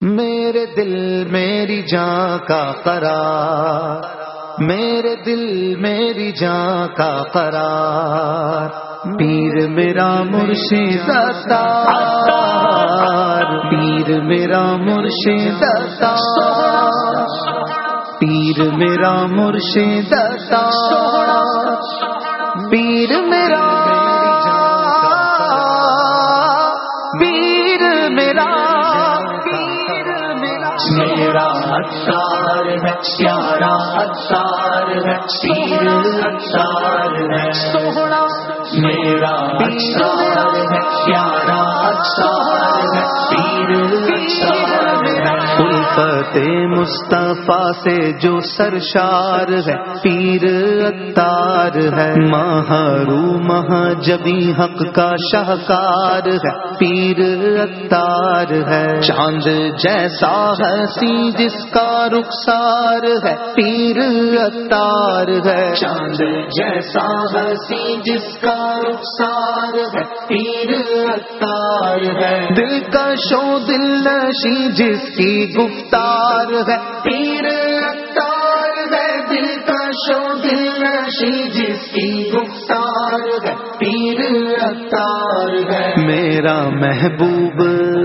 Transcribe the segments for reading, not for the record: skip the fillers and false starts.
میرے دل میری جان کا قرار، میرے دل میری جان کا قرار، پیر میرا مرشد عطار، پیر میرا مرشد عطار، پیر میرا مرشد عطار، پیر میرا میرا عطار ہے پیارا عطار ہے پیر عطار ہے سوہنا، میرا عطار ہے پیارا عطار ہے پیر عطار ہے، الفت مصطفیٰ سے جو سرشار ہے پیر عطار ہے، محروم جبی حق کا شاہکار ہے پیر عطار ہے، چاند جیسا ہنسی جس کا رخسار ہے پیر عطار ہے، چاند جیسا ہنسی جس کا رخسار ہے پیر عطار ہے، دلکش و دل نشی جس کی گفتار ہے پیر عطار ہے، دلکش و دل نشی جس کی گفتار ہے پیر عطار ہے، میرا محبوب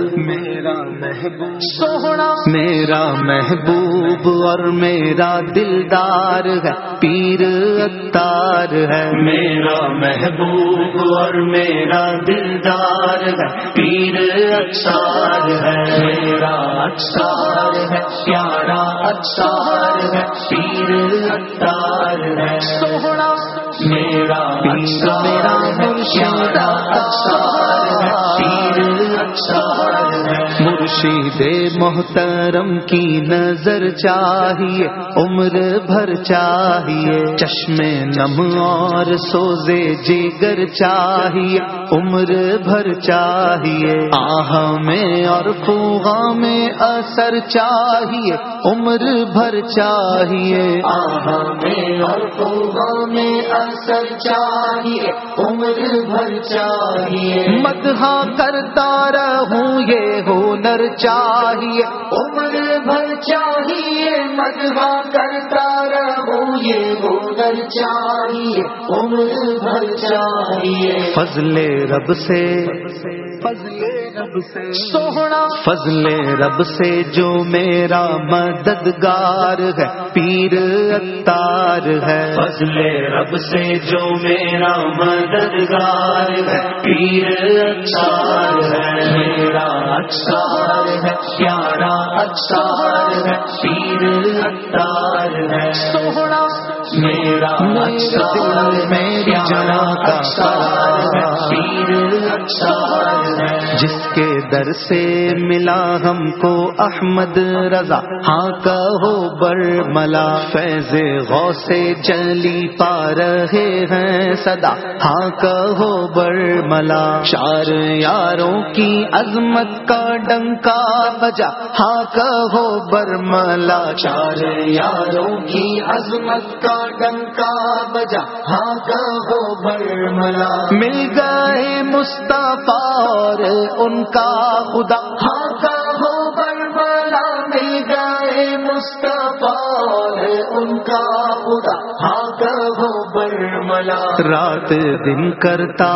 سوہنا، میرا محبوب اور میرا دلدار ہے پیر عطار ہے، میرا محبوب اور میرا دلدار ہے پیر عطار ہے، میرا عطار ہے پیارا عطار ہے پیر عطار ہے سوہنا، میرا میرا مرشد عطار ہے پیر عطار ہے، مرشد محترم کی نظر چاہیے عمر بھر چاہیے، چشم نم اور سوزے جگر چاہیے عمر بھر چاہیے، آہ میں اور خوغاں میں اثر چاہیے عمر بھر چاہیے، آہ میں اور خوغاں میں اثر چاہیے عمر بھر چاہیے، مدح کرتا رہوں یہ ہنر چاہیے عمر بھر چاہیے، مدح کرتا رہوں یہ ہنر چاہیے عمر بھر چاہیے، فضل رب سے سوہنا، فضل رب سے جو میرا مددگار ہے پیر عطار ہے، فضل رب سے جو میرا مددگار ہے پیر عطار ہے، میرا عطار ہے پیارا عطار ہے پیر عطار ہے سوہنا، میرا عطار ہے پیارا عطار ہے پیر عطار ہے، جس کے در سے ملا ہم کو احمد رضا، ہاں کہو برملا، فیض غوث جلی پا رہے ہیں صدا، ہاں کہو برملا، چار یاروں کی عظمت کا ڈنکا بجا، ہاں کہو برملا، چار یاروں کی عظمت کا ڈنکا بجا، ہاں کہو برملا، مل گئے مصطفیٰ اور ان کا خدا، ہاں کہو برملا، مل گئے مصطفیٰ اور ان کا خدا، ہاں کہو برملا، رات دن کرتا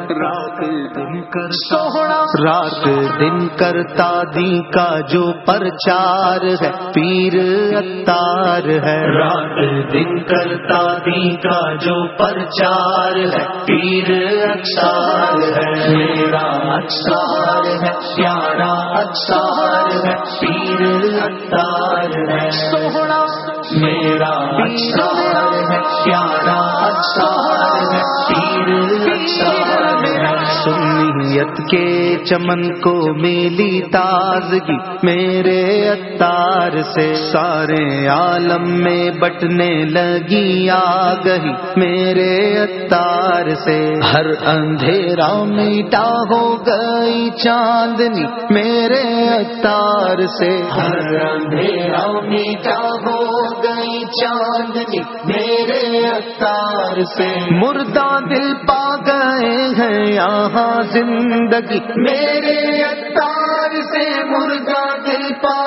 سوہنا، رات دن کرتا دی کا جو پرچار ہے پیر عطار ہے، رات دن کرتا دی کا جو پرچار ہے پیر عطار ہے، میرا عطار ہے پیارا عطار ہے پیر عطار ہے سوہنا، میرا عطار ہے پیارا عطار ہے پیر عطار ہے، سنیت کے چمن کو میلی تازگی میرے عطار سے، سارے عالم میں بٹنے لگی آگہی میرے عطار سے، ہر اندھیرا میٹا ہو گئی چاندنی میرے عطار سے، ہر اندھیرا میٹا ہو گئی چاندنی میرے عطار سے، مردہ دل پا گئے ہیں یہاں زندگی میرے عطار سے، مردہ دل پا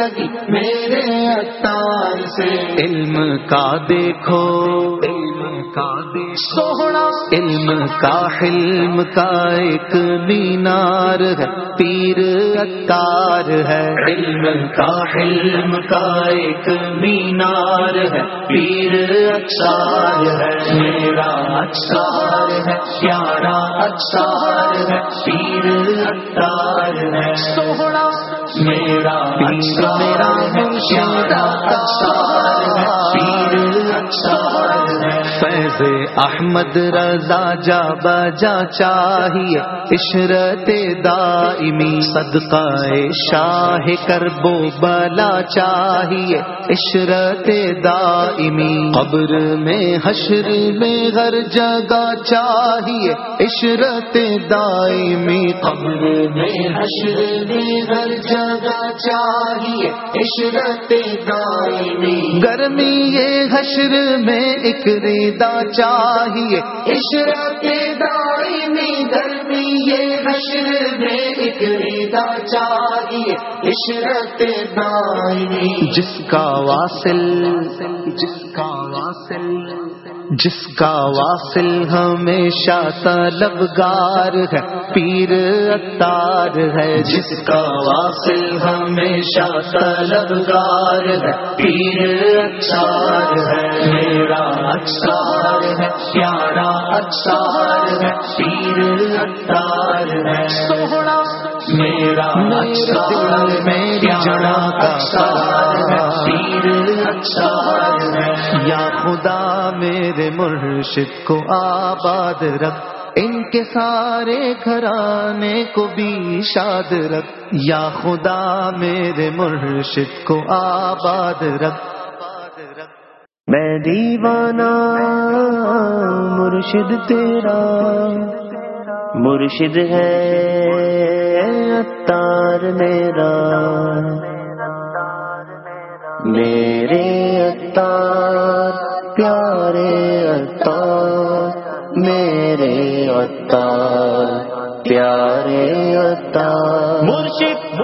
لگی میرے عطار سے، علم کا دیکھو سوہنا علم کا حلم کا ایک مینار ہے، پیر عطار ہے، علم کا حلم کا ایک مینار ہے، پیر عطار ہے، میرا عطار ہے، پیارا عطار ہے، پیر عطار ہے، سوہنا میرا پیر میرا پیارا عطار ہے، پیر عطار ہے، فیض احمد رضا جا بجا چاہیے، عشرت دائمی صدقہ شاہ کربو بلا چاہیے، عشرت دائمی قبر میں حشر میں ہر جگہ چاہیے، عشرت دائمی قبر میں حشر میں ہر جگہ چاہیے، عشرت دائمی گرمی یہ حشر میں ایک ریدا چاہیے، عشرت دائمی گرمی یہ حشر میں ایک ریدا چاہیے، عشرت دائمی جس کا واصل ہمیشہ طلبگار ہے، پیر عطار ہے، جس کا واصل ہمیشہ طلبگار ہے، پیر عطار ہے، میرا عطار ہے، پیارا عطار ہے، پیر عطار ہے، سوہنا میرا عطار میری جڑا کا عطار ہے، پیر عطار ہے، یا خدا میرے مرشد کو آباد رکھ، ان کے سارے گھرانے کو بھی شاد رکھ، یا خدا میرے مرشد کو آباد رکھ، میں دیوانہ مرشد تیرا، مرشد ہے عطار میرا، میرے عطار پیارے عطار، میرے عطار پیارے عطار، مرشد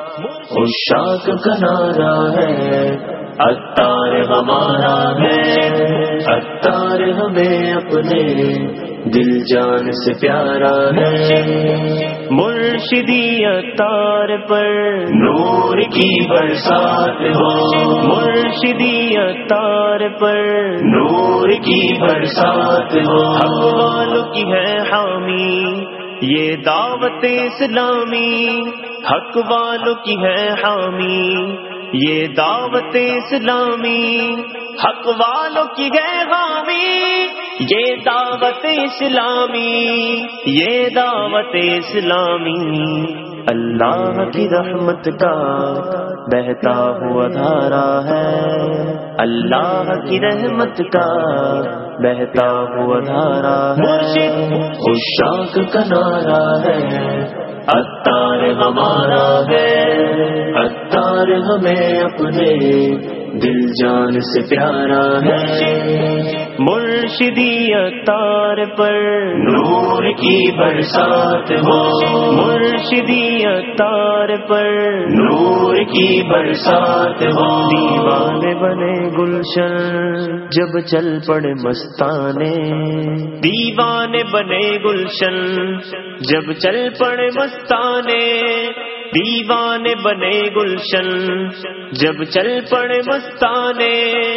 عشاق کا نعرہ ہے، عطار ہمارا ہے، عطار ہمیں اپنے دل جان سے پیارا ہے، مرشدی عطار پر نور کی برسات ہو، مرشدی عطار پر نور کی برسات ہو، حق والوں کی ہے حامی یہ دعوت اسلامی، حق والوں کی ہے حامی یہ دعوت اسلامی، حق والوں کی ہے حامی یہ دعوت اسلامی، یہ دعوت اسلامی، اللہ کی رحمت کا بہتا ہوا دھارا ہے، اللہ کی رحمت کا بہتا ہوا دھارا ہے، عشاق کا نعرہ ہے، عطار ہمارا ہے، عطار ہمیں اپنے دل جان سے پیارا ہے، مرشدی عطار پر نور کی برسات ہو، مرشدی عطار پر نور کی برسات ہو، دیوانے بنے گلشن جب چل پڑے مستانے، دیوانے بنے گلشن جب چل پڑے مستانے، دیوانے بنے گلشن جب چل پڑے مستانے،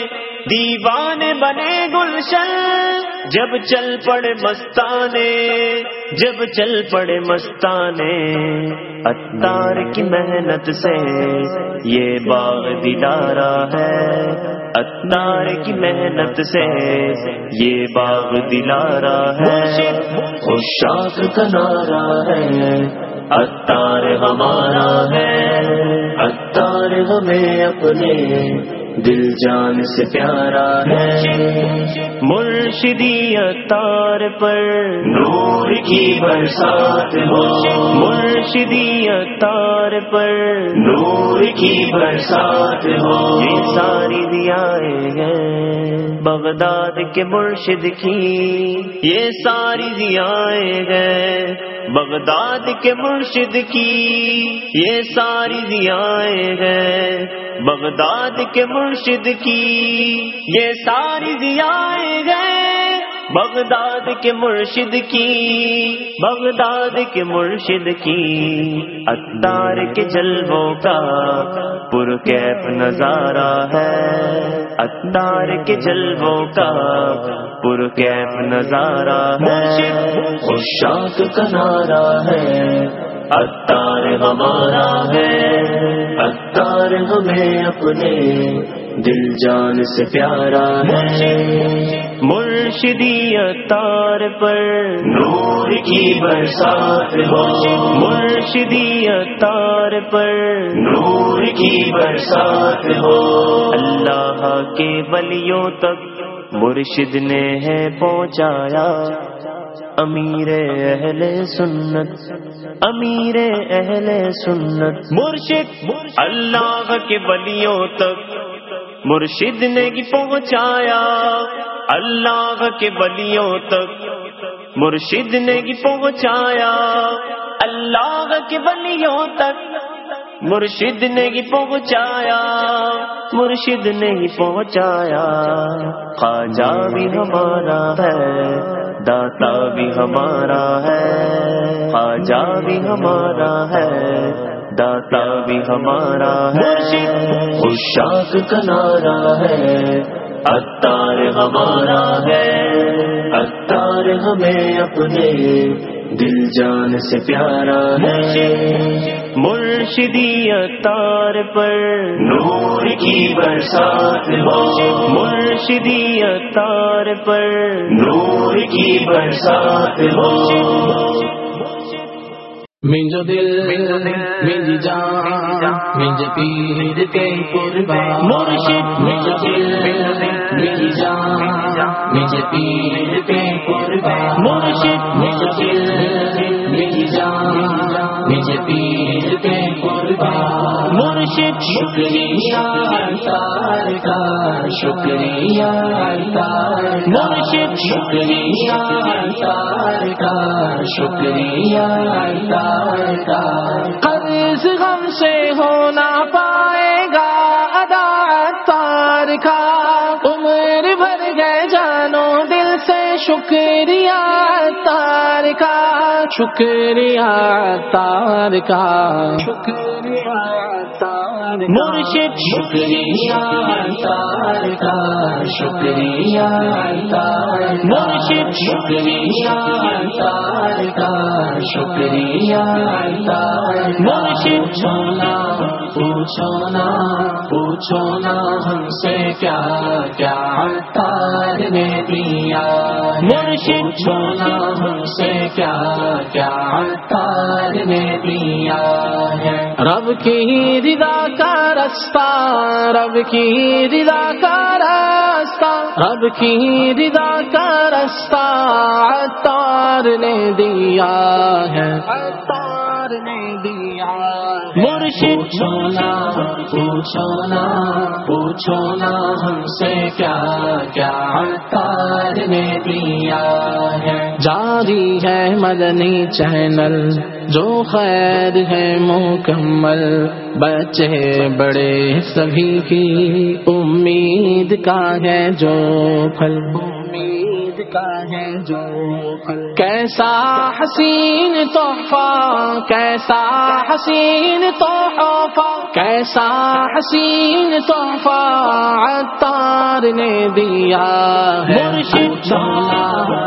دیوانے بنے گلشن جب چل پڑے مستانے، جب چل پڑے مستانے، عطار کی محنت سے یہ باغ دلارا ہے، عطار کی محنت سے یہ باغ دلارا ہے، عشاق کا نعرہ ہے، عطار ہمارا ہے، عطار ہمیں اپنے دل جان سے پیارا ہے، مرشدی عطار پر نور کی برسات ہو، مرشدی عطار پر نور کی برسات ہو، یہ ساری ضیائیں ہیں بغداد کے مرشد کی یہ ساری ضیائیں ہیں، بغداد کے مرشد کی یہ ساری ضیائیں ہیں، بغداد کے مرشد کی یہ ساری ضیائیں ہیں، بغداد کے مرشد کی، بغداد کے مرشد کی عطار کے جلووں کا پرکیف نظارہ ہے، عطار کے جلووں کا پرکیف نظارہ ہے، عشاق کا نعرہ ہے، عطار ہمارا ہے، عطار ہمیں اپنے دل جان سے پیارا ہے، مرشدی عطار پر نور کی برسات ہو، مرشدی عطار پر نور کی برسات ہو، اللہ کے ولیوں تک مرشد نے ہے پہنچایا، امیر اہل سنت، امیر اہل سنت، مرشد اللہ کے ولیوں تک مرشد نے کی پہنچایا، اللہ کے ولیوں تک مرشد نے کی پہنچایا، اللہ کے ولیوں تک مرشد نے کی پہنچایا، مرشد نے ہی پہنچایا، خواجہ بھی ہمارا ہے، داتا بھی ہمارا ہے، خواجہ بھی ہمارا ہے، داتا بھی ہمارا ہے، عشاق کا نعرہ ہے، عطار ہمارا ہے، عطار ہمیں اپنے دل جان سے پیارا ہے، مرشدی عطار پر نور کی برسات ہو، مرشدی عطار پر نور کی برسات ہو، منجو دل منجی جان منج پیر کے قربان، مرشد منجو دل منجی جان منج پیر کے قربان، مرشد منجو دل منجی جان منج پیر کے قربان، مرشد شکریہ عطار کا، شکریہ عطار، مرشد شکریہ عطار کا، شکریہ عطار، قرض غم سے ہونا پائے گا ادا عطار کا، عمر بھر گئے جانو دل سے شکریہ عطار کا، شکریہ عطار کا، شکریہ عطار کا، مرشد شکریہ عطار کا، شکریہ عطار، مرشد شکریہ عطار کا، شکریہ عطار، مرشد چھونا پوچھو نا، پوچھو نا ہم سے کیا کیا عطار نے دیا، مرشد چھونا ہم سے کیا کیا عطار نے دیا ہے، رب کی رضا کا رستہ، رب کی رضا کا راستہ، رب کی رضا کا رستہ عطار نے دیا ہے، عطار نے دیا ہے، مرشد چھونا پوچھو نا، پوچھو نا ہم سے کیا کیا عطار نے دیا ہے، جاری ہے مدنی چینل جو خیر ہے مکمل، بچے بڑے سبھی کی امید کا ہے جو پھل، امید کا ہے جو پھل، کیسا حسین تحفہ، کیسا حسین تحفہ، کیسا حسین تحفہ عطار نے دیا ہے، مرشد چھونا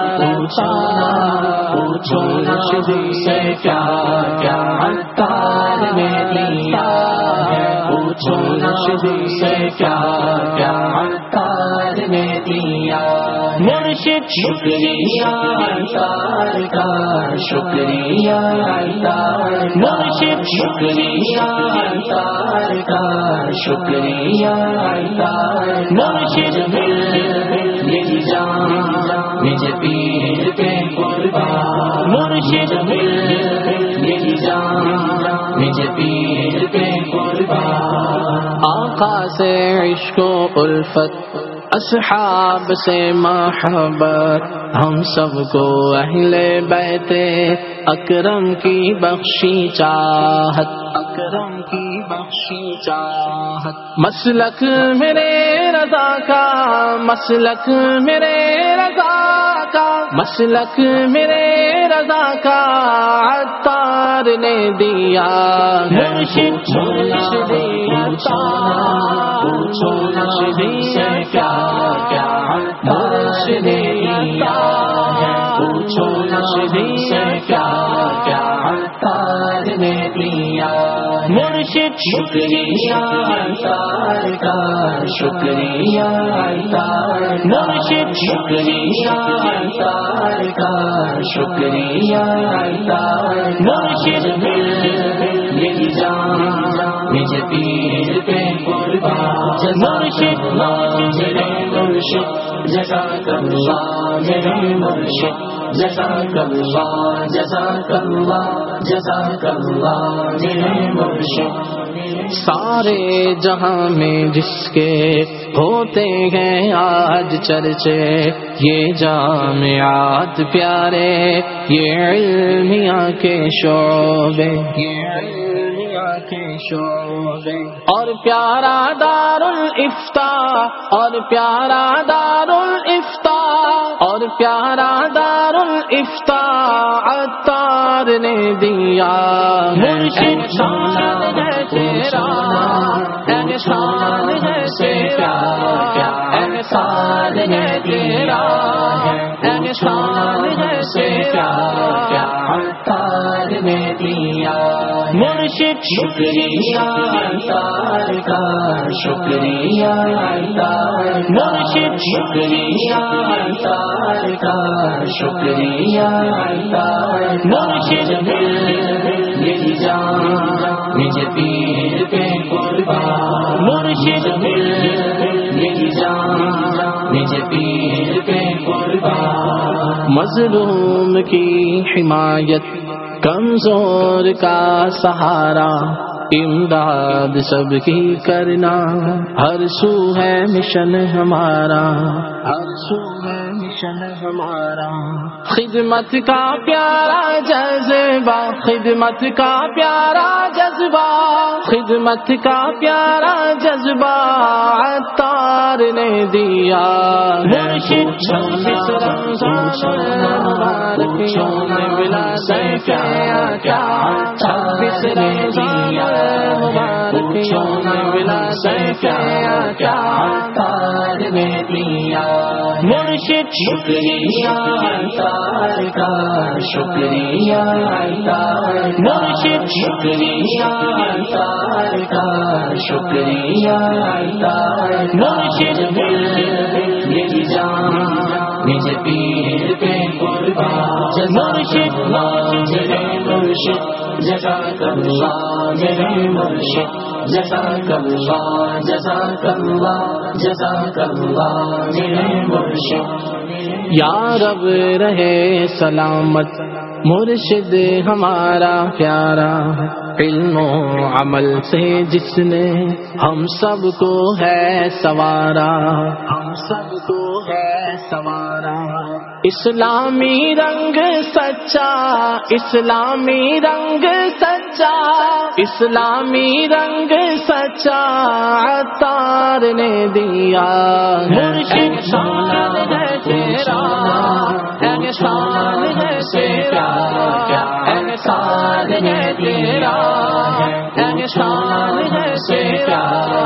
پوچھو نا ہم سے کیا کیا عطار نے دیا ہے، پوچھو نا ہم سے کیا کیا عطار نے دیا، مرشد شکریہ عطار کا، شکریہ عطار، مرشد شکریہ عطار کا، شکریہ عطار، مرشد میری جان مجھے پیر کے قربان، مرشد میری جان مجھے پیر کے قربان، آقا سے عشق و الفت اصحاب سے محبت ہم سب کو اہل بیت اکرم کی بخشی چاہت، اکرم کی بخشی چاہت، مسلک میرے رضا کا، مسلک میرے رضا کا، مسلک میرے رضا کا عطار نے دیا مرشد مرشدی عطار، مرشدی کیا کیا مرشدی عطار، مرشدی کیا کیا عطار نے دیا مرشد شکریہ عطار کا، شکریہ عطار، مرشد شکریہ عطار کا، شکریہ عطار، مرشد میری جان مجھے پیر پہ قربان، مرشد میرے مرشد جزاک اللہ، میرے مرشد جزاک اللہ، جزاک اللہ، جزاک اللہ میرے مرشد۔ سارے جہاں میں جس کے ہوتے ہیں آج چرچے، یہ جامعات پیارے، یہ علمیہ کے شعبے، یہ علمیہ کے شعبے، اور پیارا دار الافتاء، اور پیارا دار الافتاء، اور پیارا دار الافتاء عطار نے دیا مرشد شان ہے تیرا، احسان ہے تیرا، احسان ہے تیرا، احسان ہے تیرا عطار نے دیا مرشد شکریہ عطار کا، شکریہ عطار، مرشد شکریہ عطار کا، شکریہ عطار، مرشد میری جان مجھے پیر پہ قربان، مرشد میری جان مجھے پیر پہ قربان، مظلوم کی حمایت، کمزور کا سہارا، امداد سب کی کرنا، ہر سو ہے مشن ہمارا، ہر سو ہے مشن ہمارا، خدمت کا پیارا جذبہ، خدمت کا پیارا جذبہ، خدمت کا پیارا جذبہ عطار نے دیا مرشد ملا کیا کیا چھبیس ملا کیا کیا عطار نے دیا مرشد شکریہ عطار کا، شکریہ عطار، مرشد شکریہ عطار کا، شکریہ عطار، مرشد میری جان مجھے پیر پہ قربان، مرشد میرے مرشد جزاک اللہ، میرے مرشد جزاک اللہ، جزاک اللہ، جزاک اللہ میرے مرشد۔ یا رب رہے سلامت مرشد ہمارا پیارا، علم و عمل سے جس نے ہم سب کو ہے سوارا، ہم سب کو ہے سوارا، اسلامی رنگ سچا، اسلامی رنگ سچا، اسلامی رنگ سچا عطار نے دیا مرشد شان ہے تیرا، احسان ہے تیرا، احسان ہے تیرا، احسان ہے تیرا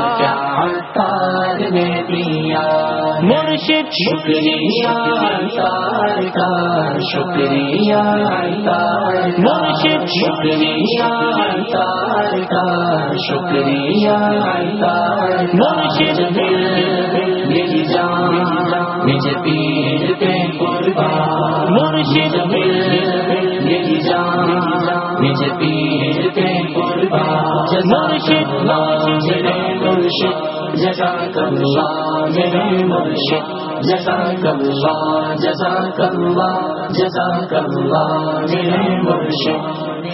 عطار نے دیا مرشد شکریہ عطار کا، شکریہ عطار، مرشد شکریہ عطار کا، شکریہ عطار، مرشد میری جان مجھے پیر پہ قربان، مرشد میری جان مجھے پیر پہ قربان، مرشد میرے مرشد جزاک اللہ، میرے مرشد جزاک اللہ، جزاک اللہ، جزاک اللہ میرے مرشد،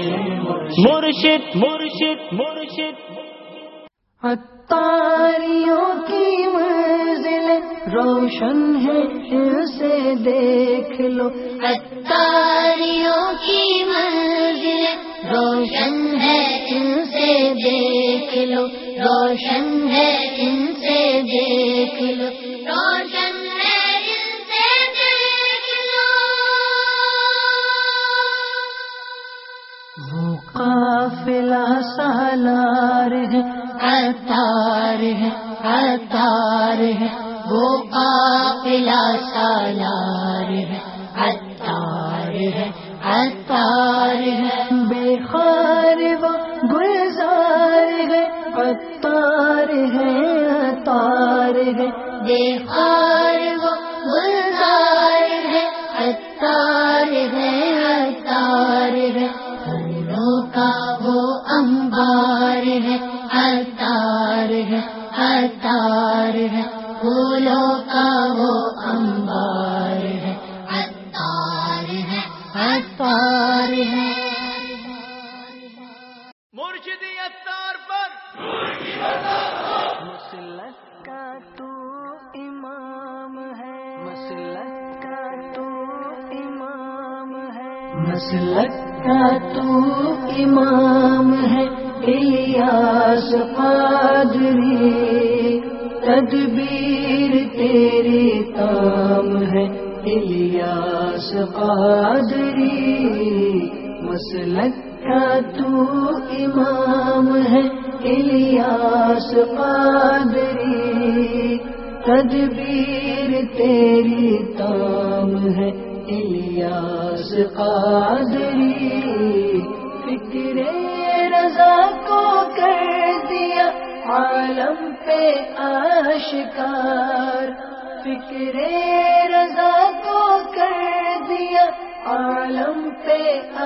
مرشد مرشد مرشد عطاریوں کی منزل روشن ہے ان سے دیکھ لو، اتاریوں کی منزل روشن ہے ان سے دیکھ لو، روشن ہے ان سے دیکھ لو، روشن ہے ان سے دیکھ لو۔ وہ قافلہ سالار ہے، عطار ہے عطار ہے، وہ قافلہ سالار ہے، عطار ہے عطار ہے، بے خار وہ گلزار ہے، عطار ہے عطار ہے، بے خار وہ گلزار ہے، عطار ہے عطار ہے، پھولوں کا وہ انبار ہے، عطار ہے عطار ہے، پھولوں کا وہ انبار ہے، عطار ہے عطار ہے۔ مرشدی عطار پر مسلک کا تو امام ہے، مسلک کا تو امام ہے، مسلک کا تو امام ہے، الیاس قادری، تدبیر تیری کام ہے، الیاس قادری، مسلک کا تو امام ہے، الیاس قادری، تدبیر تیری کام ہے، الیاس قادری، فکر رضا کو کر دیا عالم پہ آشکار، فکر رضا کو کر دیا عالم پہ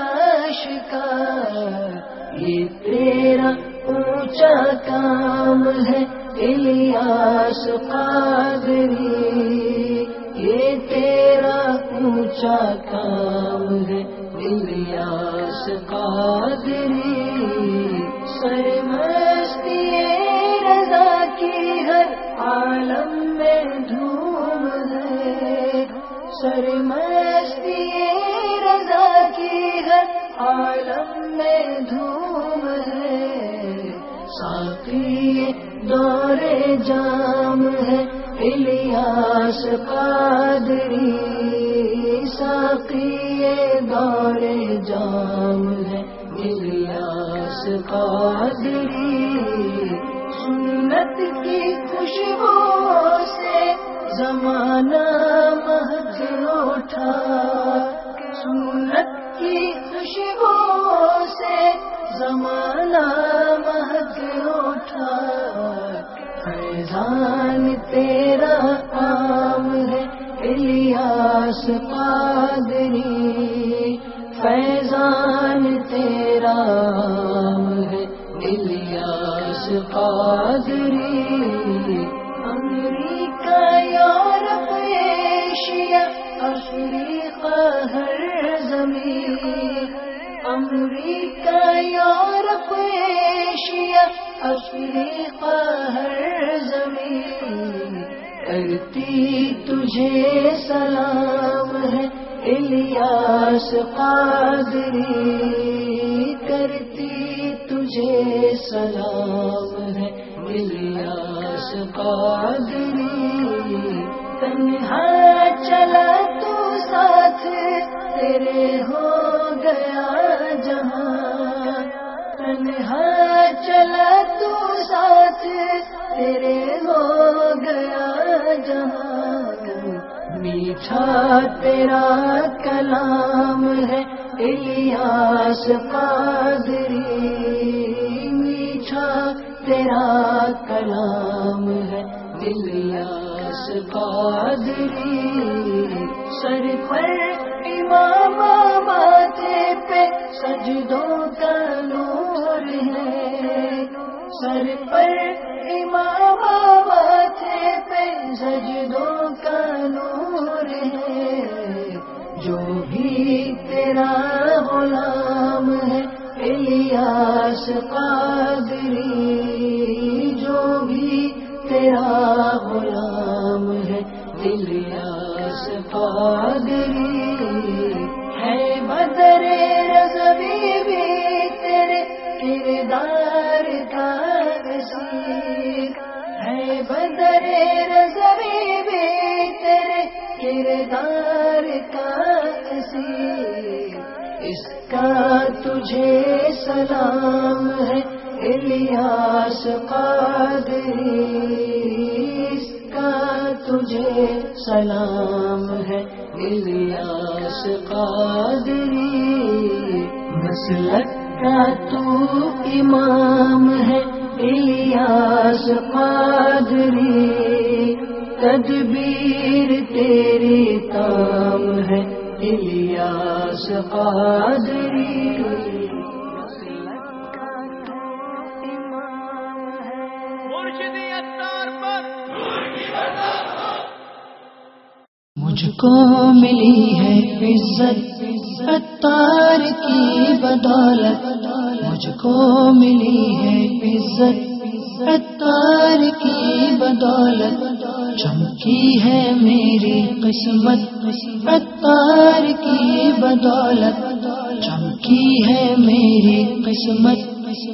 آشکار، یہ تیرا اونچا کام ہے الیاس قادری، یہ تیرا اونچا کام ہے الیاس قادری، سرمستی رضا کی ہر عالم میں دھوم ہے، سرمستی رضا کی ہر عالم میں دھوم ہے، ساقی دور جام ہے الیاس قادری، ساقی دور جام ہے الیاس قادری، سنت کی خوشبو سے زمانہ مہک اٹھا، سنت کی خوشبو سے زمانہ مہک اٹھا، فیضان تیرا عام ہے الیاس قادری، فیضان تیرا عام ہے Ilyas Qadri, America Europe Asia Africa ہر زمین، امریکہ یورپ ایشیا افریقہ ہر زمین، کرتی تجھے سلام ہے الیاس قادری، کرتی تجھے سلام ہے الیاس قادری، تنہا چلا تو ساتھ تیرے ہو گیا جہاں، تنہا چلا تو ساتھ تیرے ہو گیا جہاں، میٹھا تیرا کلام ہے الیاس قادری، میٹھا تیرا کلام ہے الیاس قادری، سر پر امام ماتھے پہ سجدوں کا نور ہے، سر پر امام ماتھے پہ سجدوں کا نور ہے، جو بھی تیرا غلام ہے الیاس قادری، جو بھی تیرا غلام ہے کا اسیر ہے بدر رضوی بھی تیرے کردار کا اسیر اس کا تجھے سلام ہے الیاس قادری اس کا تجھے سلام ہے الیاس قادری مسلک کا تو امام ہے الیاس قادری تدبیر تیری تام ہے الیاس قادری مرشدی اتار پر مجھ کو ملی ہے عزت اتار کی بدولت مجھ کو ملی ہے عزت اتار کی بدولت چمکی ہے میری قسمت اتار کی بدولت چمکی ہے میری قسمت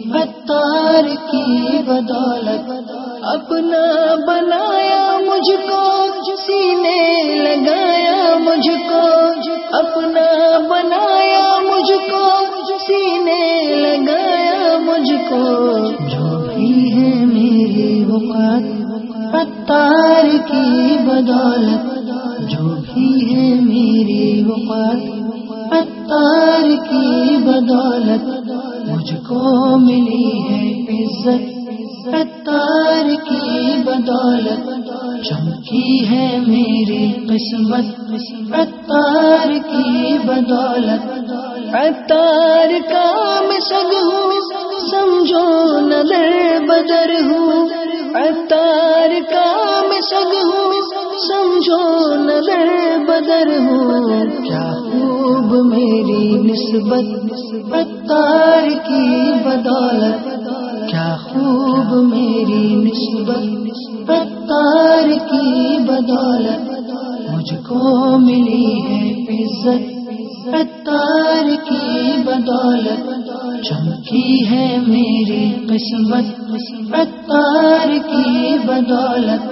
اتار کی بدولت اپنا بنایا مجھ کو سینے لگایا مجھ کو اپنا بنایا مجھ کو سینے لگایا مجھ کو جو بھی ہے میری وقت اتار کی بدولت جو بھی ہے میری وقت اتار کی بدولت مجھ کو ملی ہے عزت اتار کی بدولت چمکی ہے میری قسمت اتار کی بدولت اتار کا میں سگ ہوں سمجھو نہ در بدر ہوں اتار کا میں سگ ہوں سمجھو نہ در بدر ہوں کیا خوب میری نسبت اتار کی بدولت کیا خوب میری نسبت اتار کی بدولت مجھ کو ملی ہے عزت اتار کی بدولت چمکی ہے میری قسمت اتار کی بدولت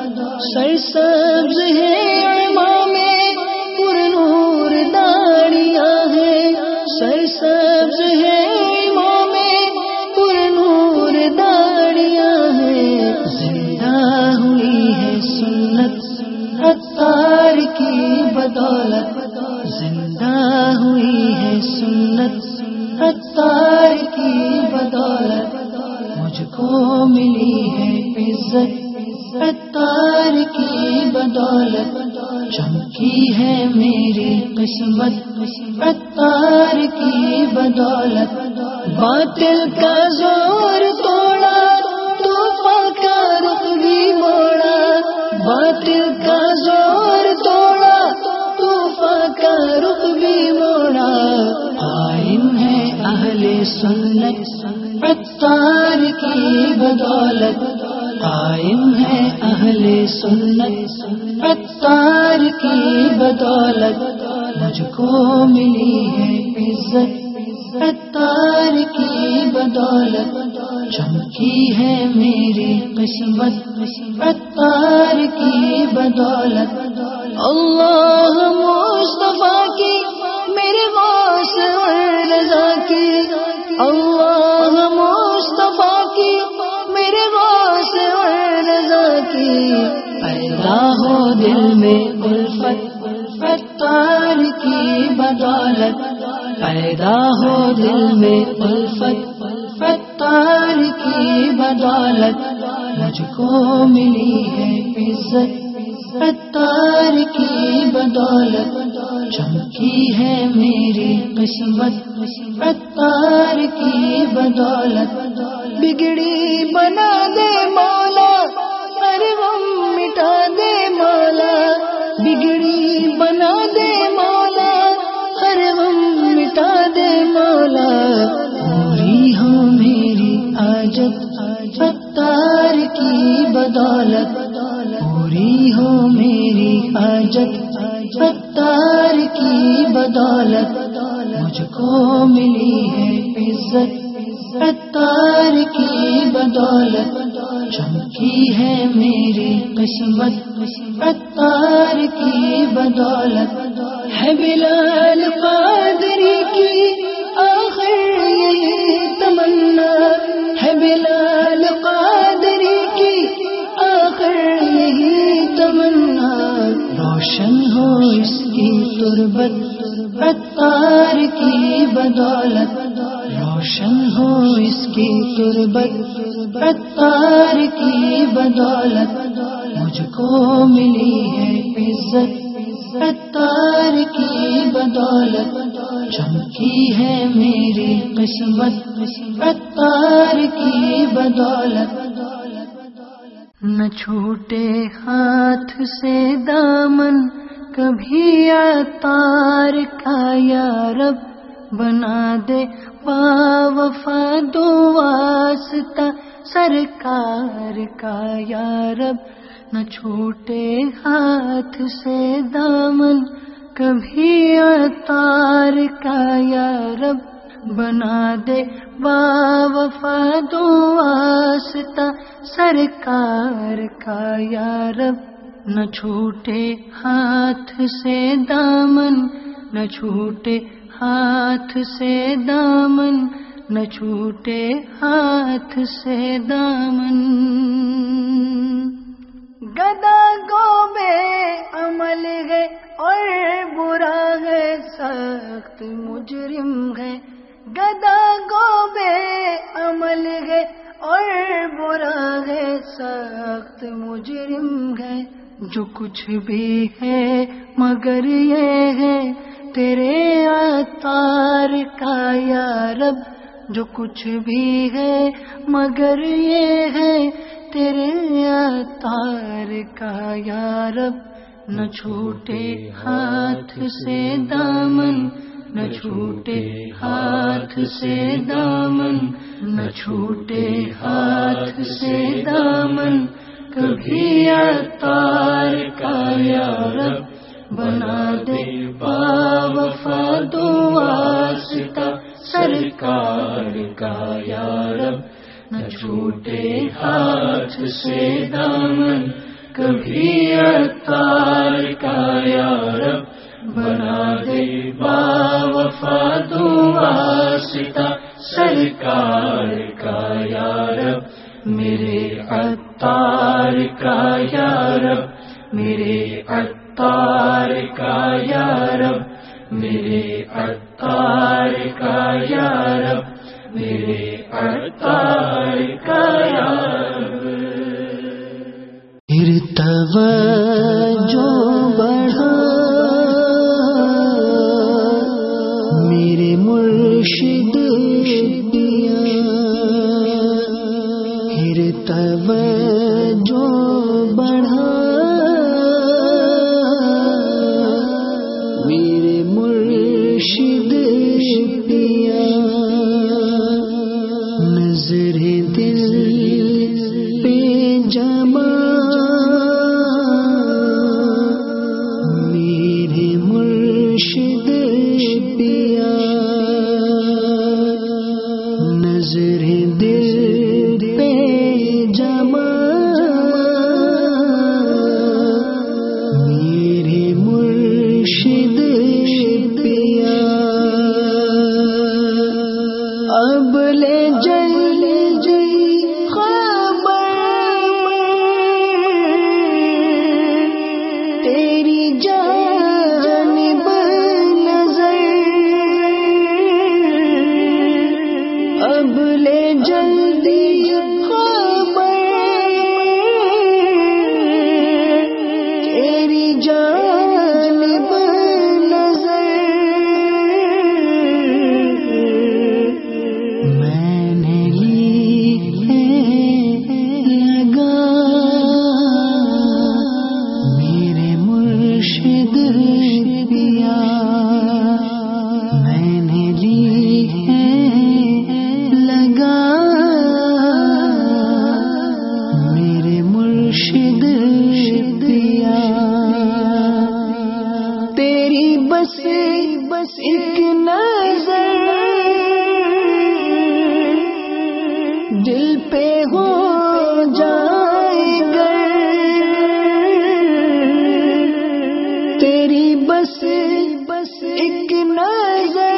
سرسبز ہے امام پر نور داڑیاں ہیں سرسبز ہے امام پر نور داڑیاں ہیں زندہ ہوئی ہے سنت اتار کی بدولت زندہ ہوئی ہے سنت اتار کی بدولت مجھ کو ملی ہے عزت اتار کی بدولت چمکی ہے میری قسمت اتار کی بدولت باطل کا زور توڑا طوفان کا رخ بھی موڑا باطل کا زور توڑا طوفان کا رخ بھی موڑا قائم ہے اہل سنت اتار کی بدولت قائم ہے اہل سنت اتار کی بدولت مجھ کو ملی ہے عزت اتار کی بدولت چمکی ہے میری قسمت اتار کی بدولت اللہ مصطفیٰ کی میرے غوث رضا کی اللہ مصطفیٰ کی میرے غوث رضا کی پیدا ہو دل میں الفت اتار کی بدولت پیدا ہو دل میں الفت اتار کی بدولت مجھ کو ملی ہے عزت اتار کی بدولت چمکی ہے میری قسمت اتار کی بدولت بگڑی بنا دے مولا ہر غم مٹا دے مولا بگڑی بنا دے مولا ہر غم مٹا دے مولا پوری ہو میری حاجت اتار کی بدولت پوری ہو میری حاجت اتار کی بدولت مجھ کو ملی ہے عزت عطار کی بدولت چمکی ہے میری قسمت، عطار کی بدولت ہے بلال قادری کی آخر یہی تمنا، ہے بلال قادری کی آخر یہی تمنا، روشن ہو اس کی تربت عطار کی بدولت، روشن ہو اس کی تربت عطار کی بدولت، مجھ کو ملی ہے عزت عطار کی بدولت، چمکی ہے میری قسمت عطار کی بدولت، نہ چھوٹے ہاتھ سے دامن کبھی عطار کا یا رب، بنا دے باوفا دو واسطہ سرکار کا یا رب، نہ چھوٹے ہاتھ سے دامن کبھی عطار کا یا رب، بنا دے باوفا دو واسطہ سرکار کا یا رب، نہ چھوٹے ہاتھ سے دامن، نہ چھوٹے ہاتھ سے دامن، نہ چھوٹے ہاتھ سے دامن، گدا گو بے عمل ہے اور برا ہے سخت مجرم ہے، گدا گو بے عمل ہے اور برا ہے سخت مجرم ہے، جو کچھ بھی ہے مگر یہ ہے تیرے عطار کا یا رب، جو کچھ بھی ہے مگر یہ ہے تیرے عطار کا یا رب، نہ چھوٹے ہاتھ سے دامن، نہ چھوٹے ہاتھ سے دامن، نہ چھوٹے ہاتھ سے دامن، کبھی عطار کا یا رب، بنا دے باوفا دو واسطہ سرکار کا یا رب، نہ چھوٹے ہاتھ سے دامن کبھی عطار کا یا رب، بنا دے باوفا دو واسطہ سرکار کا یا رب، میرے عطار کا یا رب، میرے عطار کا یا رب، میرے عطار کا یا رب، میرے عطار کا یا رب، پھر توجہ بڑھا میرے مرشد دیا، پھر توجہ بڑھا میرے مرشد دیا، نظر دل پہ جما میرے مرشد دیا، نظر دل پہ جما میرے مرشد پیا، اب لے جل جئی خبر تیری جانب نظر، اب لے جلدی خبر تیری جانب نظر، میں نے لی ہے لگا میرے مرشد دیا، میں نے لی ہے لگا دل پہ ہو جائے گر تیری بس ایک نظر،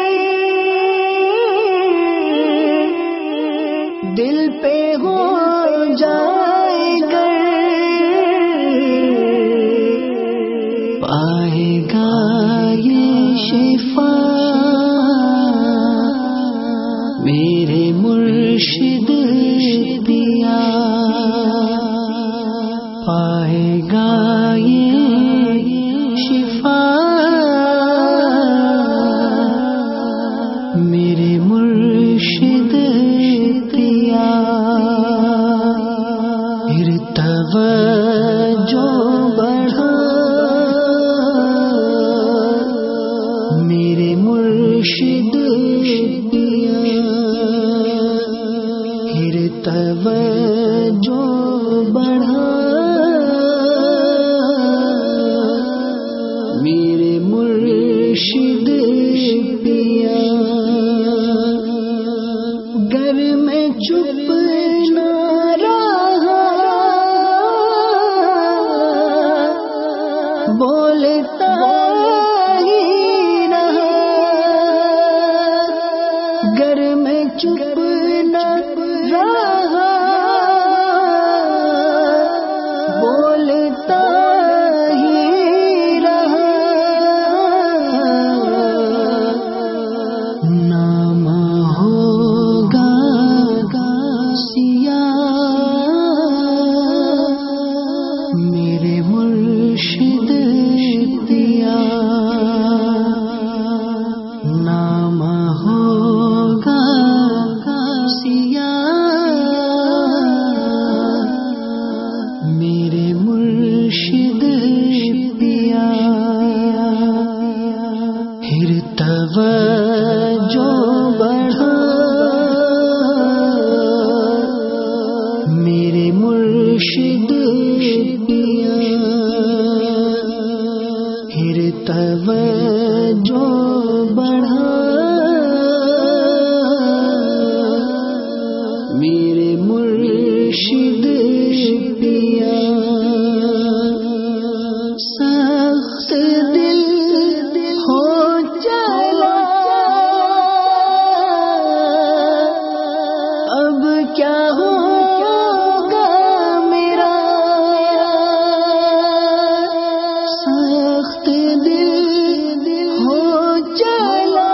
دل پہ ہو جائے گر پائے گا یہ شفا میرے مرشد دیا، پائے گا یہ شفا میرے مرشد دیا، پھر توجہ بڑھا میرے مرشد دیا، پھر توجہ بڑھا میرے مرشد دیا، گر میں چپ نہ رہا بولتا ہی رہا، گر میں چپ نہ رہا بولتا ہی رہا، نام ہوگا سیاہ میرے مرشد دیا، نام ہوگا سیاہ میرے مرشد دیا، پھر توجہ بڑھا میرے مرشد دیا، پھر توجہ بڑھا میرے مرشد دیا، سخت دل ہو چلا اب کیا ہوگا میرا، سخت دل ہو چلا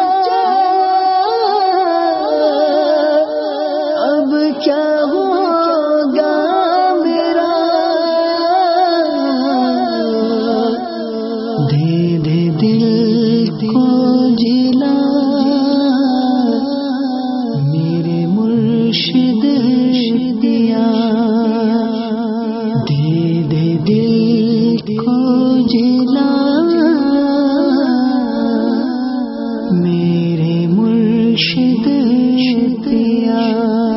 اب کیا ہوگا میرا، دے دے دل کو جلا میرے مرشد دیا، دے دے دل کو جلا میرے مرشد دیا،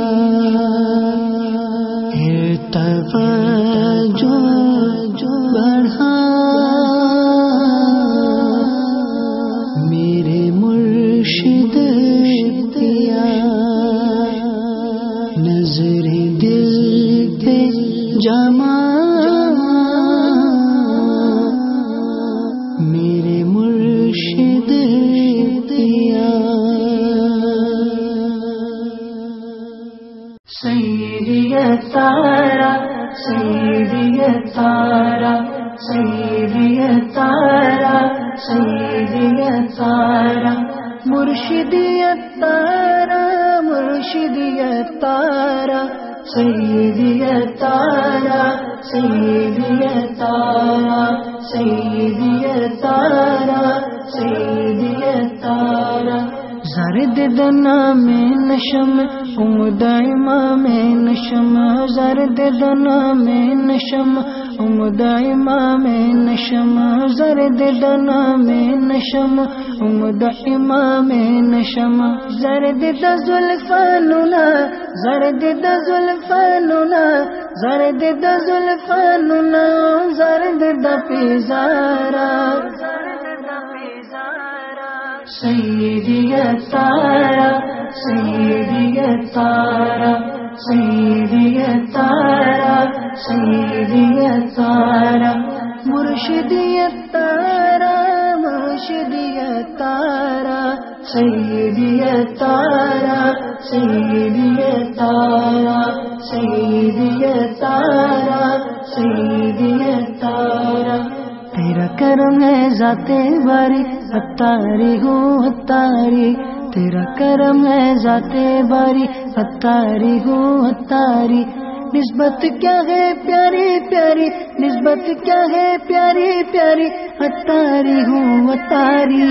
پھر توجہ بڑھا میرے مرشد دیا، نظر دل پہ جما میرے مرشد دیا، سیدی تارا سیدی تارا سیدی تارا سیدی تارا مرشدی تارا مرشدی تارا سیدی تارا سیدی تارا سیدی تارا سیدی تارا، زرد دنا میں نشم امد امام نشم، زرد دنا میں نشم امد امام نشم، زرد دنا میں نشم امد امام نشم، زرد د زلفاننا زرد د زلفاننا زرد د زلفاننا زرد د پیزارا، سیدی تارا سیدی تارا سیدی تارا سیدی تارا مرشدی تارا مرشدی تارا سیدی تارا سیدی تارا سیدی تارا سیدی تارا تیرا کرم ہے ذات باری اتاری ہوں اتاری تیرا کرم ہے ذات باری اتاری ہوں اتاری نسبت کیا ہے پیاری پیاری نسبت کیا ہے پیاری پیاری اتاری ہوں اتاری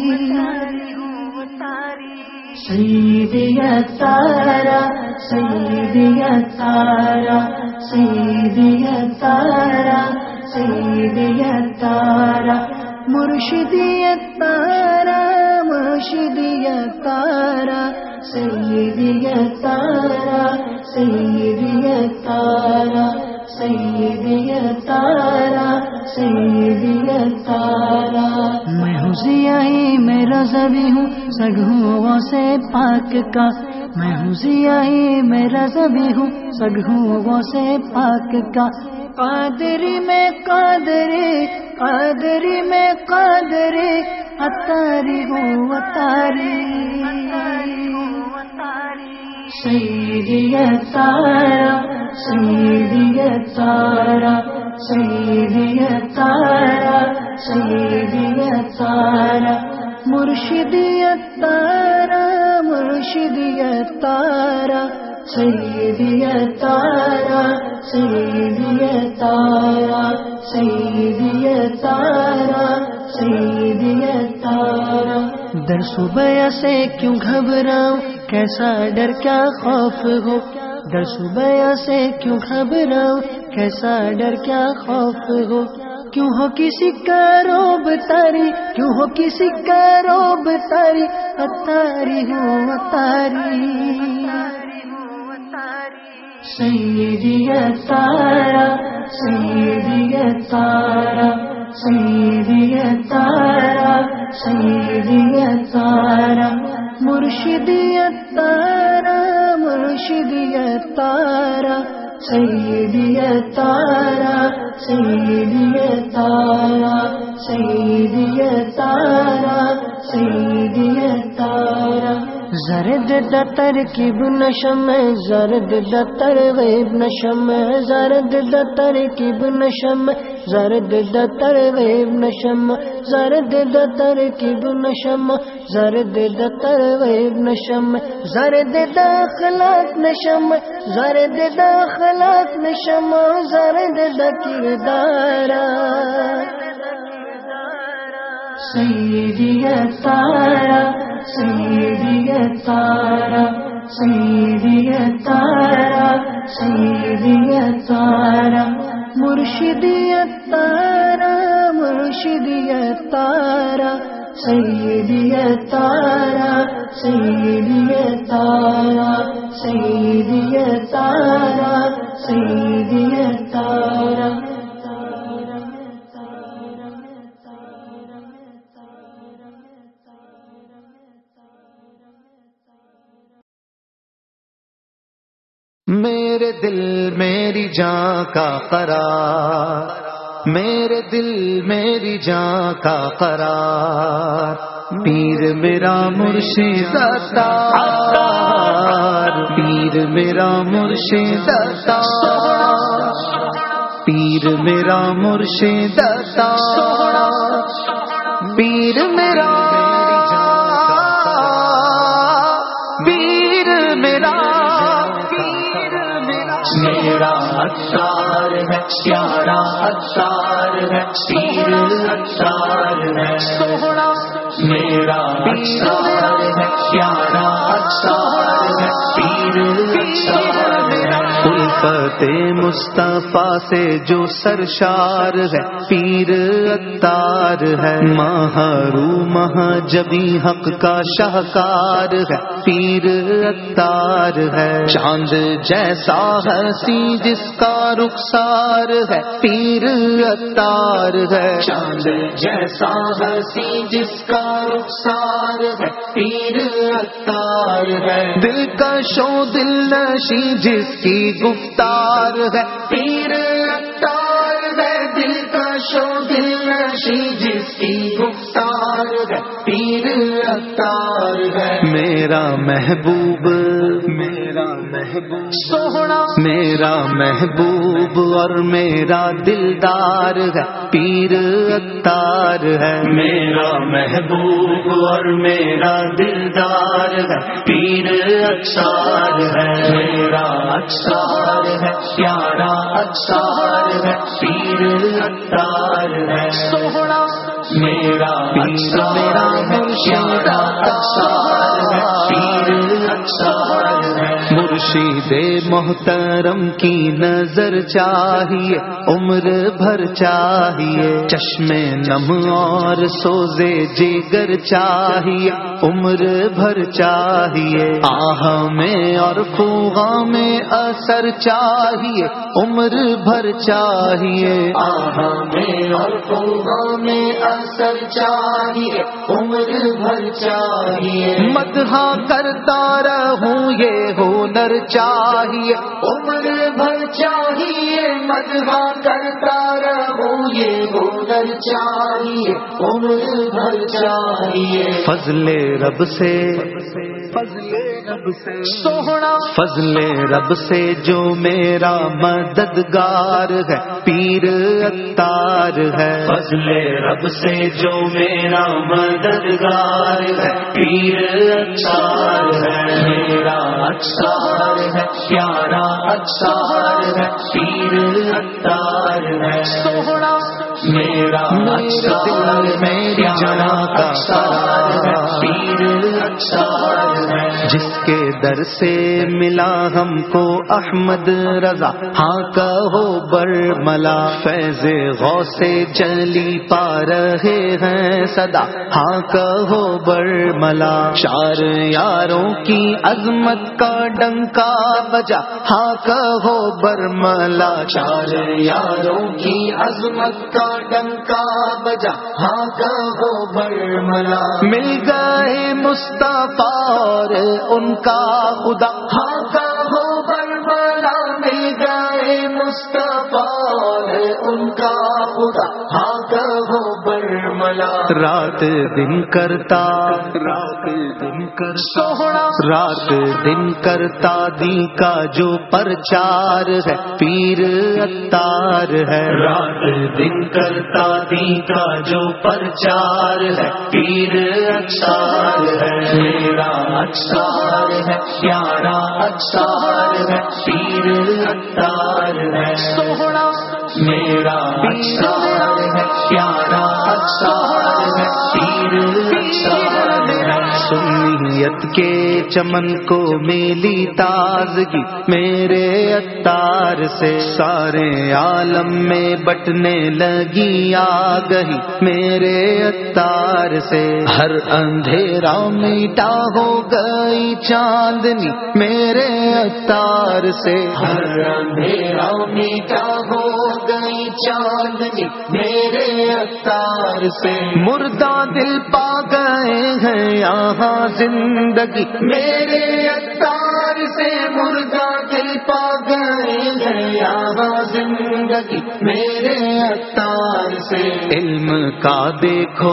سیدی تارا سیدی تارا سیدی تارا سیدی تارا مرشدی تارا مرشدی تارا سیدی تارا سیدی تارا سیدی تارا سیدی تارا میں ہوں سیاہی میرا زبی ہوں سگھوں سے پاک کا میں ہوں سیاہی میرا زبی ہوں سگھوں سے پاک کا قادری میں قادری قادری میں قادری اتاری ہوں اتاری سیدی تارا سیدی تارا سیدی تارا سیدی تارا مرشدی تارا مرشدی تارا سیدی تارا سیدی تارا سیدی تارا سیدی تارا در صبح سے کیوں گھبراؤں کیسا ڈر کیا خوف ہو در صبح سے کیوں گھبراؤں کیسا ڈر کیا خوف ہو کیوں ہو کسی کا روب تاری کیوں ہو کسی کا روب تاری اتاری ہوں اتاری سیدی تارا سیدی تارا سیدی تارا سیدی تارا مرشدی تارا مرشدی تارا سیدی تارا سیدی تارا سیدی تارا سیدی تارا زرد دتر کی بنشم زرد دتر غیب نشم زرد دتر کی بنشم زرد دتر غیب نشم زرد دتر کی بنشم زرد دتر غیب نشم زرد داخلات نشم زرد داخلات نشم زرد دکردارا سیدی تارا سیدی تارا سیدی تارا سیدی تارا مرشدی تارا مرشدی تارا سیدی تارا سیدی تارا سیدی تارا سیدی تارا میرے دل میری جان کا قرار میرے دل میری جان کا قرار پیر میرا مرشد عطار پیر میرا مرشد عطار پیر میرا مرشد عطار پیر میرا پیر میرا میرا عطار ہے پیارا عطار ہے پیر عطار ہے میرا عطار ہے پیارا عطار ہے پیر عطار ہے معرفت مصطفیٰ سے جو سرشار ہے پیر عطار ہے، محروم جبی حق کا شاہکار ہے پیر عطار ہے، چاند جیسا ہنسی جس کا رخسار ہے پیر عطار ہے، چاند جیسا ہنسی جس کا رخسار ہے پیر عطار ہے، دلکش و دل نشی جس کی گفتار ہے پیر عطار ہے، دلکش و دل نشی جس کی گفتار ہے پیر عطار ہے، میرا محبوب سوہنا میرا محبوب اور میرا دلدار ہے پیر عطار ہے، میرا محبوب اور میرا دلدار ہے پیر عطار ہے، میرا عطار ہے پیارا عطار ہے پیر عطار ہے، سوہنا میرا میرا مرشد عطار ہے پیر عطار ہے، مرشد محترم کی نظر چاہیے عمر بھر چاہیے، چشم نم اور سوزے جگر چاہیے عمر بھر چاہیے، آہ میں اور فوغا میں اثر چاہیے عمر بھر چاہیے، آہ میں اور فوغا میں اثر چاہیے عمر بھر چاہیے، مدحا کرتا رہوں یہ ہنر چاہیے عمر بھر چاہیے، مدحا کرتا رہوں یہ ہنر چاہیے عمر بھر چاہیے، فضل رب سے سوہنا فضل رب سے جو میرا مددگار ہے پیر عطار ہے، فضل رب سے جو میرا مددگار ہے پیر عطار ہے، میرا عطار ہے پیارا عطار ہے پیر عطار ہے، سوہنا میرا عطار ہے پیارا عطار ہے پیر عطار ہے، جس کے در سے ملا ہم کو احمد رضا، ہاں کہو برملا، فیض غوث جلی پا رہے ہیں صدا، ہاں کہو برملا، چار یاروں کی عظمت کا ڈنکا بجا، ہاں کہو برملا، چار یاروں کی عظمت کا ڈنکا بجا، ہاں کہو برملا، مل گئے مصطفیٰ اور ان کا خدا، ہاں کہو برملا، مل گئے مصطفیٰ اور ان کا خدا، ہاں کہو برملا، رات دن کرتا سوہنا رات دن کرتا دی کا جو پرچار ہے پیر عطار ہے، رات دن کرتا دی کا جو پرچار ہے پیر عطار ہے، میرا عطار ہے پیارا عطار ہے پیر عطار ہے، سوہنا میرا عطار ہے پیارا عطار ہے پیر عطار ہے، سنیت کے چمن کو میلی تازگی میرے عطار سے، سارے عالم میں بٹنے لگی آگہی میرے عطار سے، ہر اندھیرا میٹا ہو گئی چاندنی میرے عطار سے، ہر اندھیرا میٹا ہو گئی چاندنی میرے عطار سے، مردہ دل پا گئے ہیں یہاں زندگی میرے عطار سے، مردہ دل پا گئے ہیں یہاں زندگی میرے عطار سے، علم کا دیکھو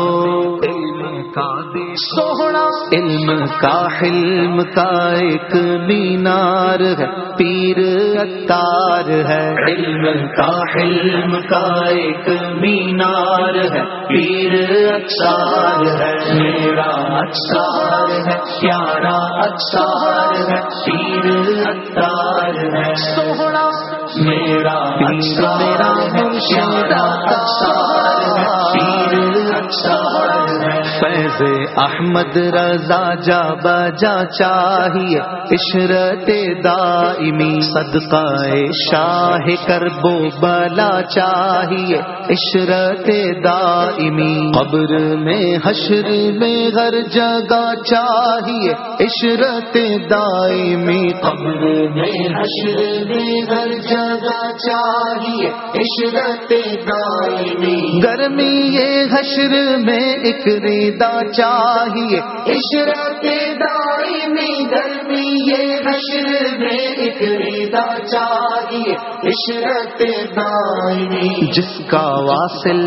سوہنا علم کا حلم کا ایک مینار ہے پیر عطار ہے، علم کا حلم کا ایک مینار ہے پیر عطار ہے، میرا عطار ہے پیارا عطار ہے پیر عطار ہے، سوہنا میرا عطار ہے پیارا عطار ہے پیر عطار ہے، فیض احمد رضا جا بجا چاہیے عشرت دائمی، صدقہ شاہ کرب و بلا چاہیے عشرت دائمی، قبر میں حشر میں ہر جگہ چاہیے عشرت دائمی، قبر میں حشر میں ہر جگہ چاہیے عشرت دائمی، گرمی یہ حشر میں ایک ردا چاہیے عشرت دائمی، گرمی یہ حشر میں ایک ردا چاہیے عشرت دائمی، جس کا واصل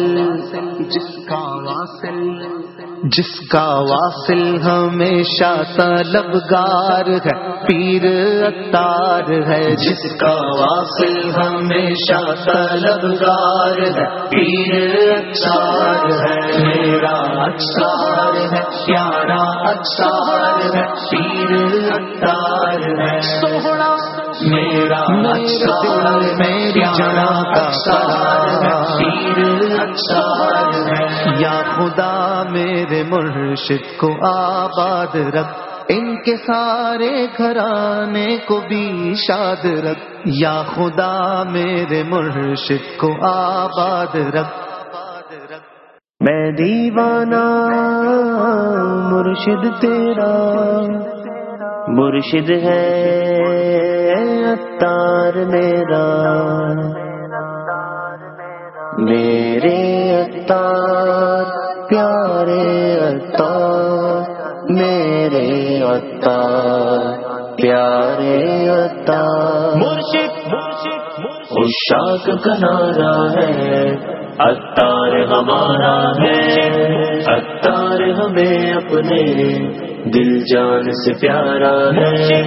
ہمیشہ طلبگار ہے پیر عطار ہے، جس کا واصل ہمیشہ طلبگار ہے پیر عطار ہے، میرا عطار ہے پیارا عطار ہے پیر عطار ہے، سوہنا میرا عطار میری جڑا کا عطار ہے پیر عطار ہے، یا خدا میرے مرشد کو آباد رکھ، ان کے سارے گھرانے کو بھی شاد رکھ، یا خدا میرے مرشد کو آباد رکھ، میں دیوانہ مرشد تیرا، مرشد ہے عطار میرا، میرے عطار پیارے عطار، میرے عطار پیارے عطار، مرشد عشاق کا نعرہ ہے، عطار ہمارا ہے، عطار ہمیں اپنے دل جان سے پیارا ہے،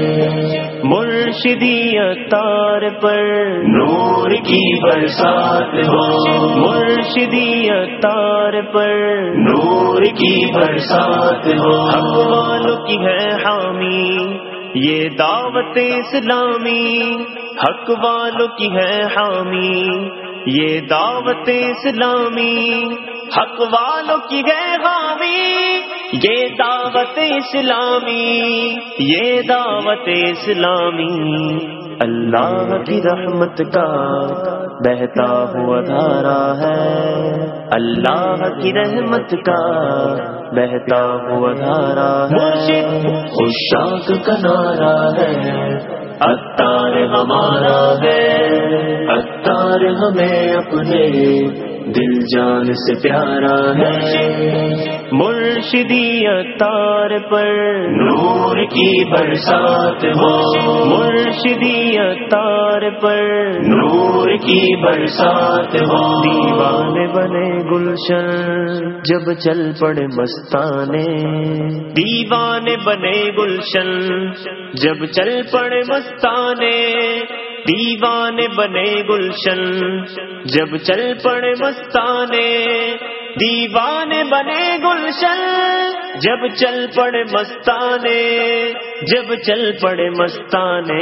مرشدی عطار پر نور کی برسات ہو، مرشدی عطار پر نور کی برسات ہو، حق والوں کی ہے حامی یہ دعوت اسلامی، حق والوں کی ہے حامی یہ دعوت اسلامی، حق والوں کی ہے حامی یہ دعوت اسلامی، یہ دعوت اسلامی، اللہ کی رحمت کا بہتا ہوا دھارا ہے، اللہ کی رحمت کا بہتا ہوا دھارا ہے، عشاق کا نعرہ ہے، عطار ہمارا ہے، عطار ہمیں اپنے دل جان سے پیارا ہے، مرشدی عطار پر نور کی برسات ہو، مرشدی عطار پر نور کی برسات ہو، دیوانے بنے گلشن جب چل پڑے مستانے، دیوانے بنے گلشن جب چل پڑے مستانے، دیوانے بنے گلشن جب چل پڑے مستانے، دیوانے بنے گلشن جب چل پڑے مستانے، جب چل پڑے مستانے،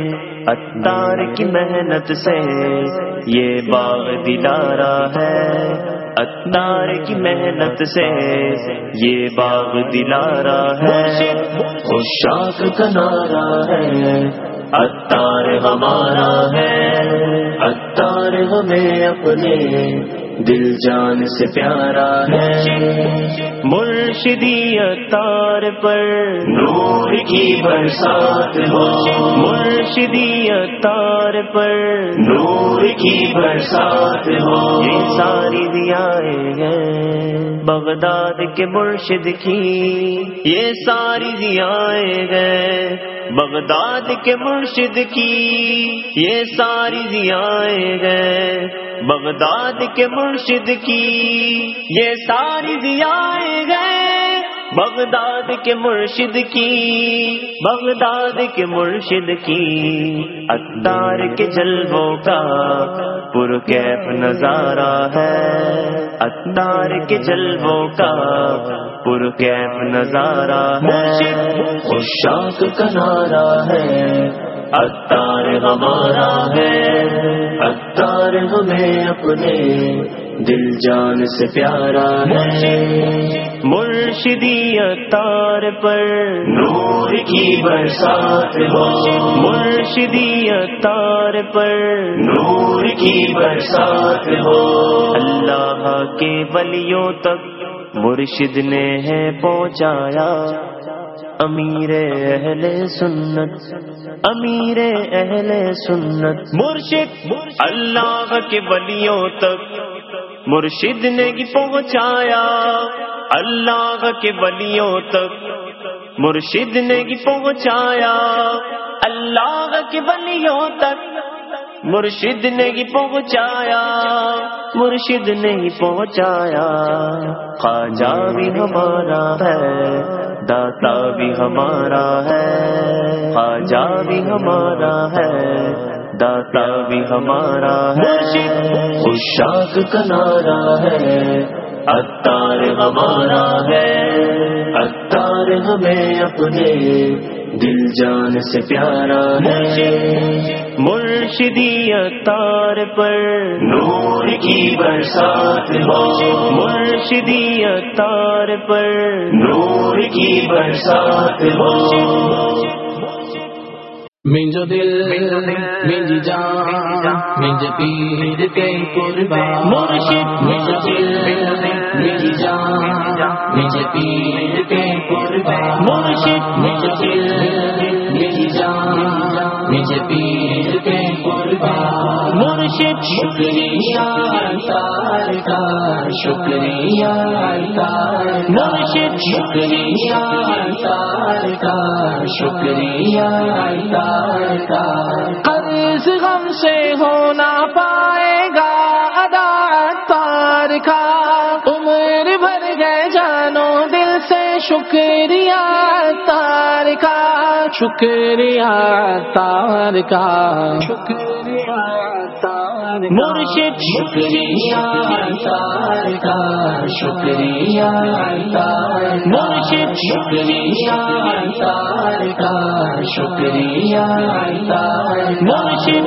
عطار کی محنت سے یہ باغ دلارا ہے، عطار کی محنت سے یہ باغ دلارا ہے، عشاق کا نعرہ ہے، عطار ہمارا ہے، عطار ہمیں اپنے دل جان سے پیارا ہے، مرشدی عطار پر نور کی برسات ہو، مرشدی عطار پر نور کی برسات ہو، یہ ساری ضیائیں ہیں بغداد کے مرشد کی، یہ ساری ضیائیں ہیں بغداد کے مرشد کی، یہ ساری ضیائیں ہیں بغداد کے مرشد کی، یہ ساری ضیائیں ہیں بغداد کے مرشد کی، بغداد کے مرشد کی، عطار کے جلووں کا پرکیف نظارہ ہے، عطار کے جلووں کا پرکیف نظارہ ہے، عشاق کا نعرہ ہے، عطار ہمارا ہے، عطار ہمیں اپنے دل جان سے پیارا ہے، مرشدی عطار پر نور کی برسات ہو، مرشدی عطار پر نور کی برسات ہو، اللہ کے ولیوں تک مرشد نے ہے پہنچایا، امیر اہل سنت، امیر اہل سنت، مرشد اللہ کے ولیوں تک مرشد نے ہی پہنچایا، اللہ کے ولیوں تک مرشد نے ہی پہنچایا، اللہ کے ولیوں تک مرشد نے ہی پہنچایا، مرشد نے ہی پہنچایا، خواجہ بھی ہمارا ہے، داتا بھی ہمارا ہے، خواجہ بھی ہمارا ہے، داتا بھی ہمارا ہے، عشاق کا نعرہ ہے، عطار ہمارا ہے، عطار ہمیں اپنے دل جان سے پیارا ہے، مرشدی عطار پر نور کی برسات ہو، مرشدی عطار پر نور کی برسات ہو، منجو دل منجی جان منج پیر کے قربان، مرشد منجو دل منجی جان منج پیر کے قربان، مرشد منجو دل منجی جان منج پیر کے قربان، مرشد شکریہ عطار کا، شکریہ عطار کا، مرشد شکریہ عطار کا، شکریہ عطار کا، قرض غم سے ہونا پائے گا ادا عطار کا، عمر بھر گئے جانو دل سے شکریہ عطار کا، شکریہ عطار کا، شکریہ عطار کا، مرشد شکریہ عطار کا، شکریہ عطار کا، مرشد شکریہ عطار کا، شکریہ عطار کا، مرشد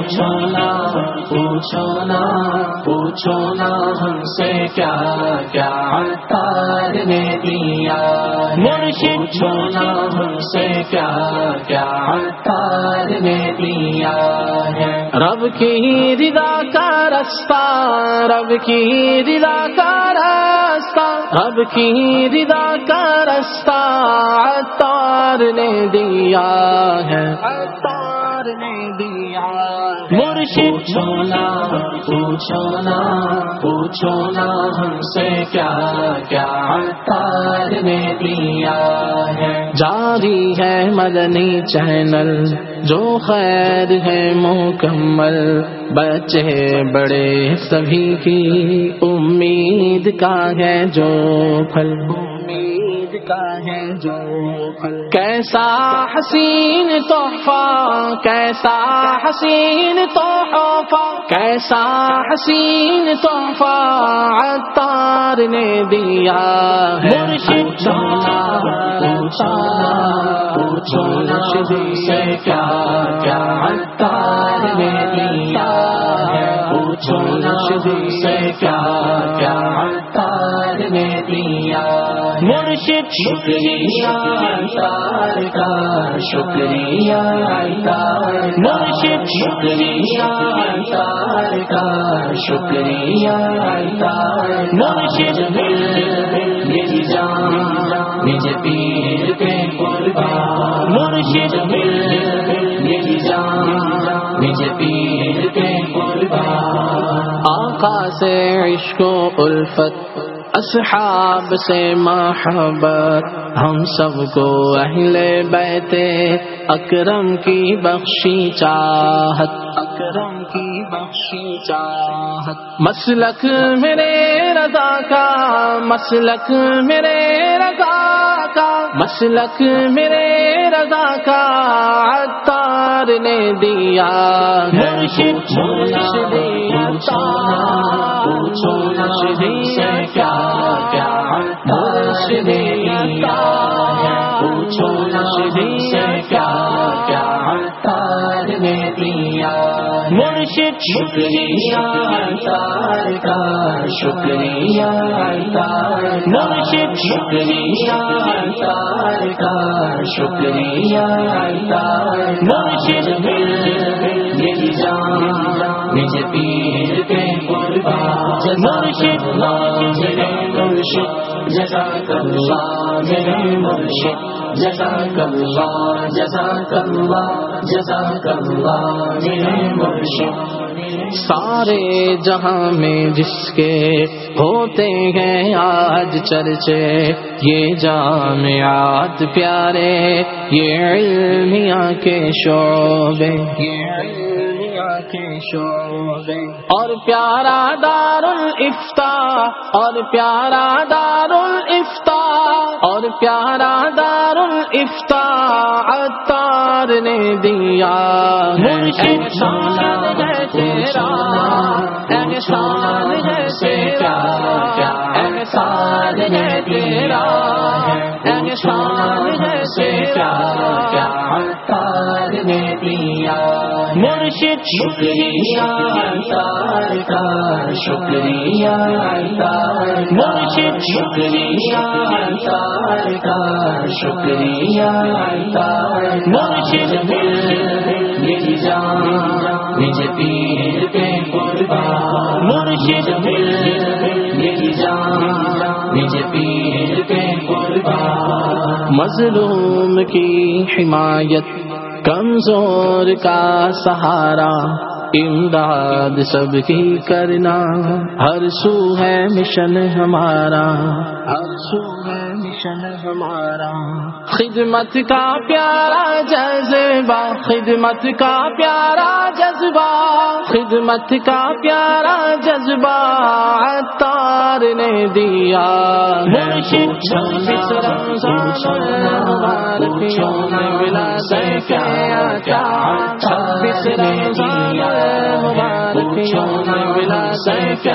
پوچھو نا پوچھو نا ہم سے کیا کیا عطار نے دیا، مرشد پوچھو نا ہم سے کیا کیا عطار نے دیا ہے، رب کی رضا کا رستہ، رب کی رضا کا راستہ، رب کی رضا کا رستہ عطار نے دیا ہے، عطار نے دیا ہے، مرشد پوچھو نا پوچھو نا پوچھو نا ہم سے کیا کیا عطار نے دیا ہے، جاری ہے مدنی چینل جو خیر ہے مکمل، بچے بڑے سبھی کی امید کا ہے جو پھل، امید کا ہے جو پھل، کیسا حسین تحفہ، کیسا حسین تحفہ، کیسا حسین تحفہ عطار نے دیا ہے، مرشد پوچھو نا ہم سے کیا کیا عطار نے دیا ہے، پوچھو نا ہم سے کیا کیا عطار نے دیا ہے، مرشد شکریہ عطار کا، شکریہ عطار کا، مرشد شکریہ عطار کا، شکریہ عطار کا، مرشد میری جان مجھے پیر کے قربان، مرشد میری جان مجھے پیر کے قربان، آقا سے عشق و الفت، اصحاب سے محبت، ہم سب کو اہل بیت اکرم کی بخشی چاہت، اکرم کی بخشی چاہت، مسلک میرے رضا کا، مسلک میرے رضا کا، مسلک میرے رضا کا عطار نے دیا ہے، مرشد پوچھو نا سے کیا کیا عطار نے دیا ہے، پوچھو نا سے کیا کیا عطار نے دیا مرشد شکریہ عطار کا شکریہ عطار مرشد شکریہ عطار کا شکریہ عطار مرشد میری جان مجھے پیر پہ قربان مرشد میرے مرشد جزاک اللہ میرے مرشد جزاک اللہ جزاک اللہ جزاک اللہ میرے مرشد سارے جہاں میں جس کے ہوتے ہیں آج چرچے یہ جامعات پیارے یہ علمیہ کے شعبے کے شعبے اور پیارا دار الافتاء اور پیارا دار الافتاء اور پیارا دار الافتاء عطار نے دیا مرشد شان ہے تیرا احسان ہے تیرا احسان ہے تیرا احسان ہے تیرا عطار نے دیا مرشد شکریہ عطار کا شکریہ عطار مرشد شکریہ عطار کا شکریہ عطار مرشد میری جان مجھے پیر پہ قربان مرشد میری جان مجھے پیر پہ قربان مظلوم کی حمایت کمزور کا سہارا امداد سب کی کرنا ہر سو ہے مشن ہمارا ہر سو ہے مشن ہمارا خدمت کا پیارا جذبہ خدمت کا پیارا جذبہ خدمت کا پیارا جذبہ عطار نے دیا مرشد چھبیس رمضان المبارک یوم ولادت چھبیس رمضان مبارک یوم ولادت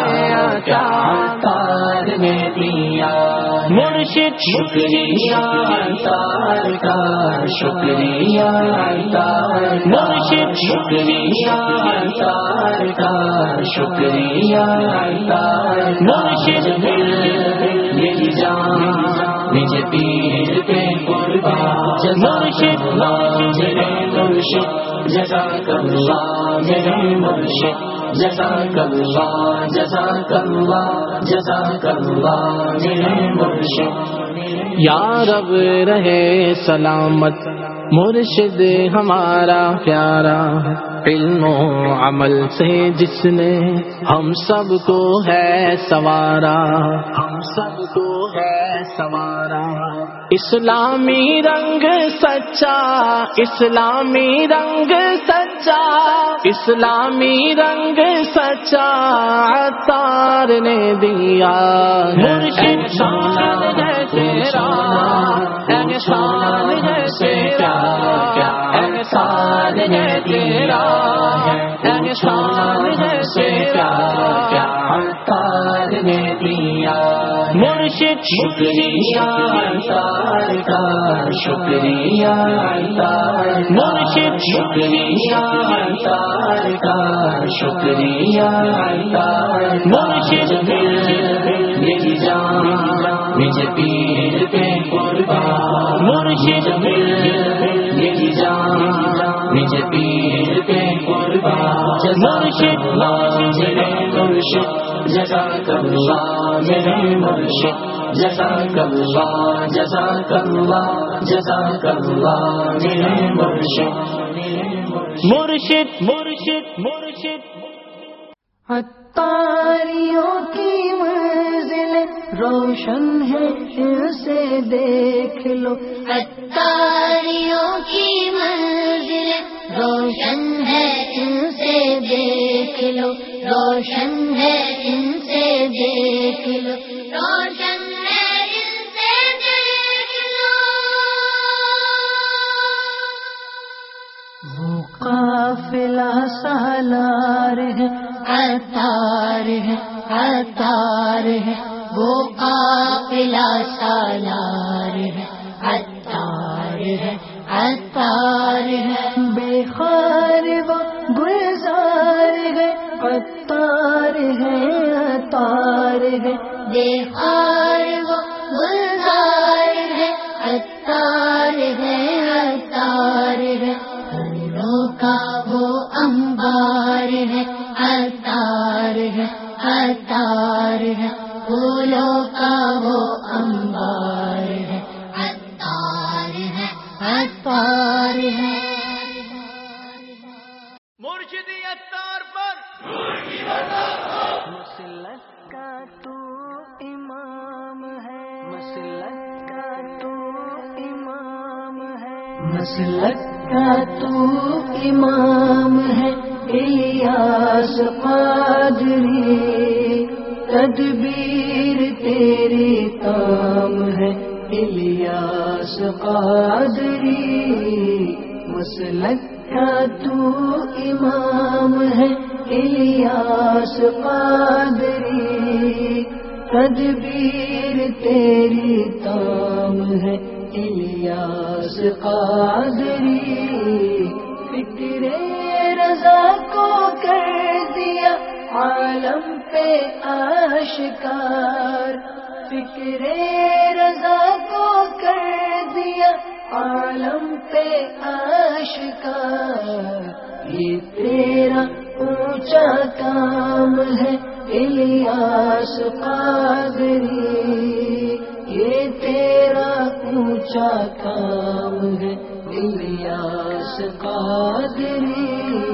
عطار نے دیا مرشد شکریہ عطار کا شکریہ عطار مرشد شکریہ عطار کا شکریہ عطار مرشد میری جان مجھے پیر پہ قربان مرشد میرے مرشد جزاک اللہ میرے مرشد جزاک اللہ جزاک اللہ جزاک اللہ میرے مرشد یا رب رہے سلامت مرشد ہمارا پیارا علم و عمل سے جس نے ہم سب کو ہے سوارا ہم سب کو ہے سوارا اسلامی رنگ سچا اسلامی رنگ سچا اسلامی رنگ سچا عطار نے دیا مرشد شان ہے تیرا احسان ہے تیرا احسان ہے تیرا احسان ہے تیرا عطار نے دیا مرشد شکریہ عطار کا شکریہ عطار مرشد شکریہ عطار کا شکریہ عطار مرشد میری جان مجھے پیر پہ قربان مرشد میری جان مجھے پیر پہ قربان مرشد میرے مرشد جزاک اللہ میرے مرشد جزاک اللہ جزاک اللہ جزاک اللہ میرے مرشد مرشد مرشد مرشد عطاریوں کی منزل روشن ہے ان سے دیکھ لو عطاریوں کی منزل روشن ہے ان سے دیکھ لو روشن ہے ان سے دیکھ لو روشن ہے ان سے دیکھ لو وہ قافلہ سالار ہے عطار ہے عطار ہے وہ قافلہ سالار ہے عطار ہے عطار ہے بے خار عطار ہے عطار ہے، بہار وہ گلزار ہے، عطار ہے عطار ہے، پھولوں کا وہ انبار ہے، عطار ہے عطار ہے، پھولوں کا وہ انبار ہے، عطار ہے عطار ہے۔ مرشدی عطار پر مسلک کا تو امام ہے، مسلک کا تو امام ہے، مسلک کا تو امام ہے، الیاس قادری، تدبیر تیری کام ہے، الیاس قادری، مسلک کا تو امام ہے، الیاس قادری، تدبیر تیری کام ہے، الیاس قادری، فکر رضا کو کر دیا عالم پہ آشکار، فکر رضا کو کر دیا عالم پہ آشکار، یہ تیرا اونچا کام ہے الیاس قادری، یہ تیرا اونچا کام ہے الیاس قادری،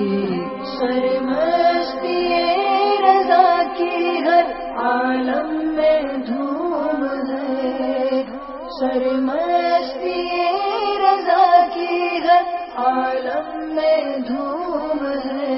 سرمستی رضا کی ہر عالم میں دھوم ہے، سرمستی رضا کی ہر عالم میں دھوم ہے،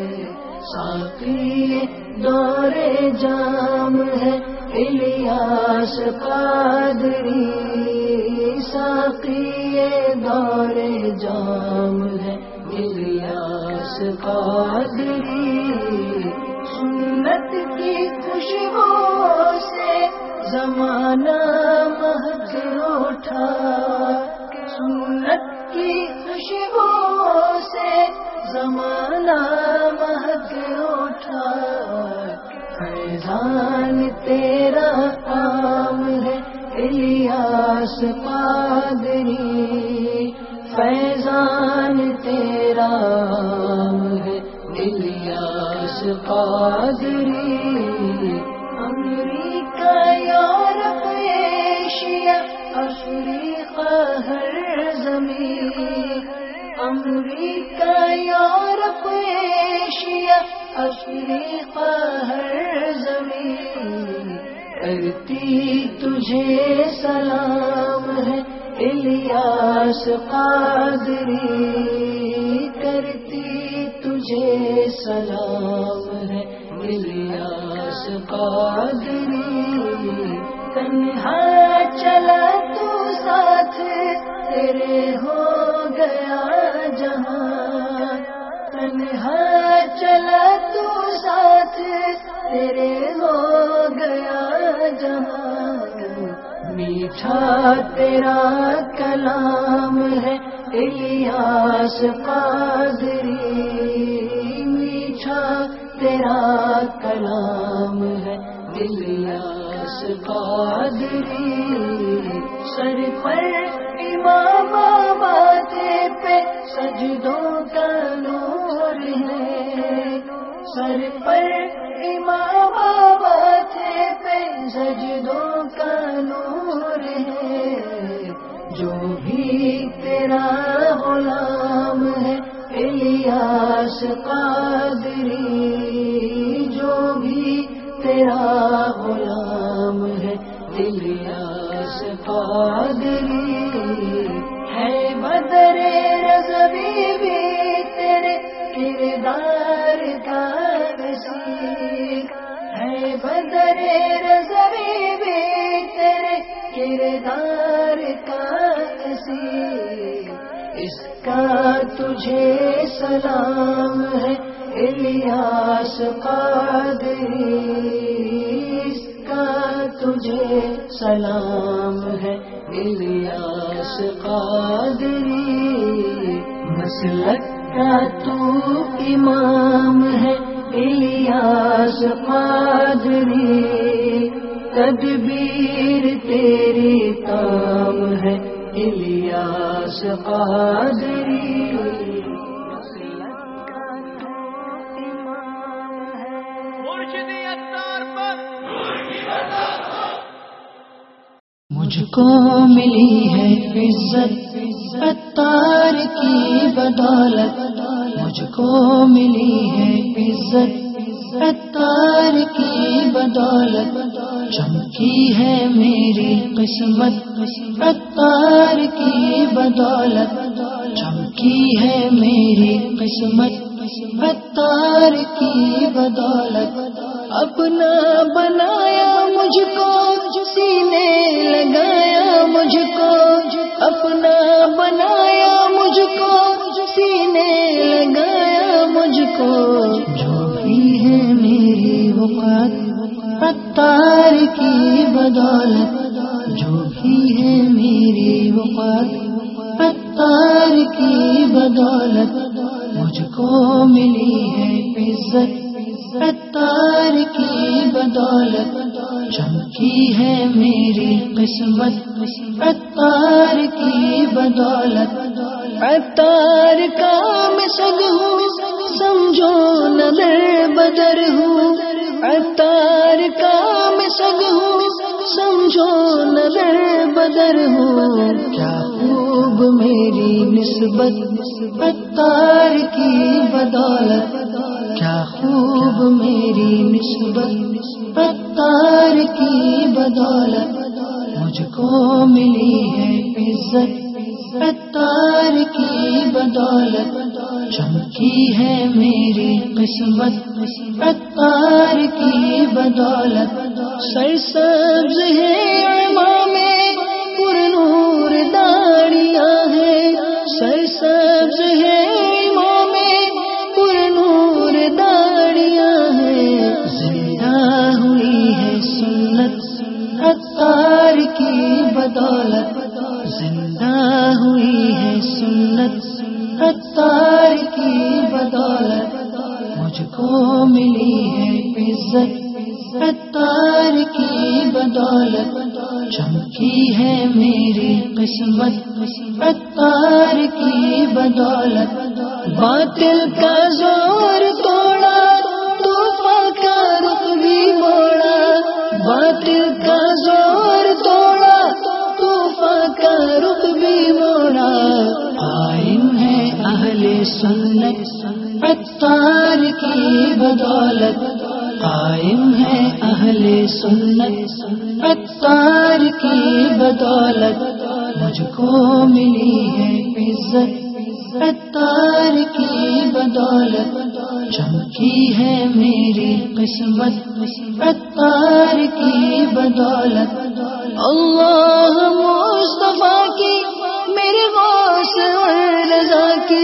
ساقی دور جام ہے الیاس قادری، ساقی دور جام ہے الیاس قادری، سنت کی خوشبو سے زمانہ مہک اٹھا، سنت کی خوشبو سے زمانہ مہک اٹھا، فیضان تیرا کام ہے الیاس قادری، فیضان تیرا کام ہے Ilyas Qadri, America Europe Asia Africa ہر زمین، امریکہ یورپ ایشیا افریقہ ہر زمین، کرتی تجھے سلام ہے الیاس قادری، کرتی تجھے سلام ہے الیاس قادری، تنہا چلا تو ساتھ تیرے ہو گیا جہاں، تنہا چلا تو ساتھ تیرے ہو گیا جہاں، میٹھا تیرا کلام ہے الیاس قادری، میٹھا تیرا کلام ہے الیاس قادری، سر پر امام ماتھے پہ سجدوں کا نور ہے، سر پر امام ماتھے پہ سجدوں کا نور ہے، جو بھی تیرا غلام ہے الیاس قادری، جو بھی تیرا غلام ہے الیاس قادری، ہے بدر رضوی بھی تیرے کردار کا نصیب، ہے بدر رضوی بھی تیرے کردار کا نصیب، اس کا تجھے سلام ہے الیاس قادری، اس کا تجھے سلام ہے الیاس قادری، مسلک کا تو امام ہے الیاس قادری، تدبیر تیری کام ہے الیاس قادری۔ مرشدی اتار پر مجھ کو ملی ہے عزت اتار کی بدولت، مجھ کو ملی ہے عزت اتار کی بدولت، چمکی ہے میری قسمت اتار کی بدولت، چمکی ہے میری قسمت اتار کی بدولت، اپنا بنایا مجھ کو سینے لگایا مجھ کو، اپنا بنایا مجھ کو سینے لگایا مجھ کو، جو بھی ہے میری وقت اتار کی بدولت، جو بھی ہے میری وقت اتار کی بدولت، مجھ کو ملی ہے عزت اتار کی بدولت، چمکی ہے میری قسمت اتار کی بدولت، اتار کا میں سگ ہوں سمجھو نہ در بدر ہوں، اتار کا میں سگ ہوں سمجھو نہ در بدر ہوں، کیا خوب میری نسبت اتار کی بدولت، کیا خوب میری نسبت اتار کی بدولت، مجھ کو ملی ہے عزت اتار کی بدولت، چمکی ہے میری قسمت اتار کی بدولت، سرسبز ہے امام پر نور داڑیاں ہیں، سرسبز ہے امام پر نور داڑیاں ہیں، زندہ ہوئی ہے سنت اتار کی بدولت، زندہ ہوئی ہے سنت اتار کی بدولت، مجھ کو ملی ہے عزت اتار کی بدولت، چمکی ہے میری قسمت اتار کی بدولت، باطل کا زور توڑا طوفان کا رخ بھی موڑا، باطل کا زور توڑا طوفان کا رخ بھی موڑا، قائم ہے اہل سنت اتار کی بدولت، قائم ہے اہل سنت اتار کی بدولت، مجھ کو ملی ہے عزت اتار کی بدولت، چمکی ہے میری قسمت اتار کی بدولت، اللہ مصطفیٰ کی میرے غوث رضا کی،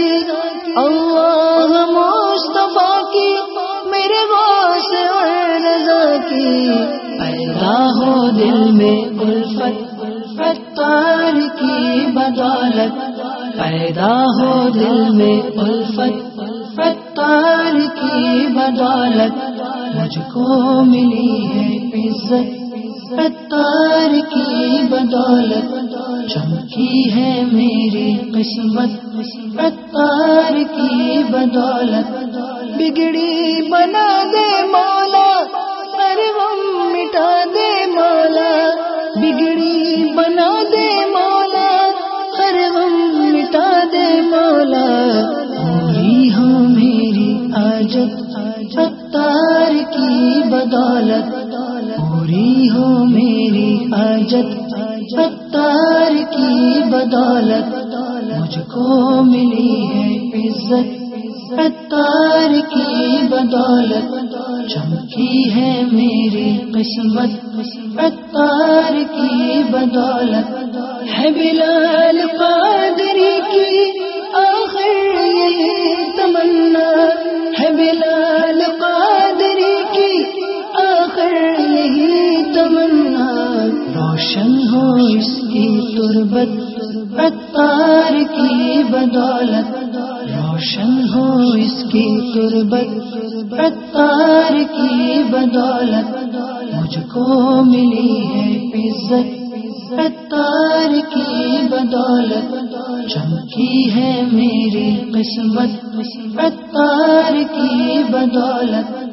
اللہ مصطفیٰ کی میرے غوث رضا کی، پیدا ہو دل میں الفت اتار کی بدولت، پیدا ہو دل میں الفت اتار کی بدولت، مجھ کو ملی ہے عزت اتار کی بدولت، چمکی ہے میری قسمت اتار کی بدولت، بگڑی بنا دے مولا ہر غم مٹا دے مولا، بگڑی بنا دے مولا ہر غم مٹا دے مولا، پوری ہو میری حاجت اتار کی بدولت، پوری ہو میری حاجت اتار کی بدولت، مجھ کو ملی ہے عزت اتار کی بدولت، چمکی ہے میری قسمت اتار کی بدولت، ہے بلال قادری کی آخر یہی تمنا، ہے بلال قادری کی آخر یہی تمنا، روشن ہو اس کی تربت اتار کی بدولت، روشن ہو اس کی تربت عطار کی بدولت، مجھ کو ملی ہے عزت عطار کی بدولت، چمکی ہے میری قسمت عطار کی بدولت،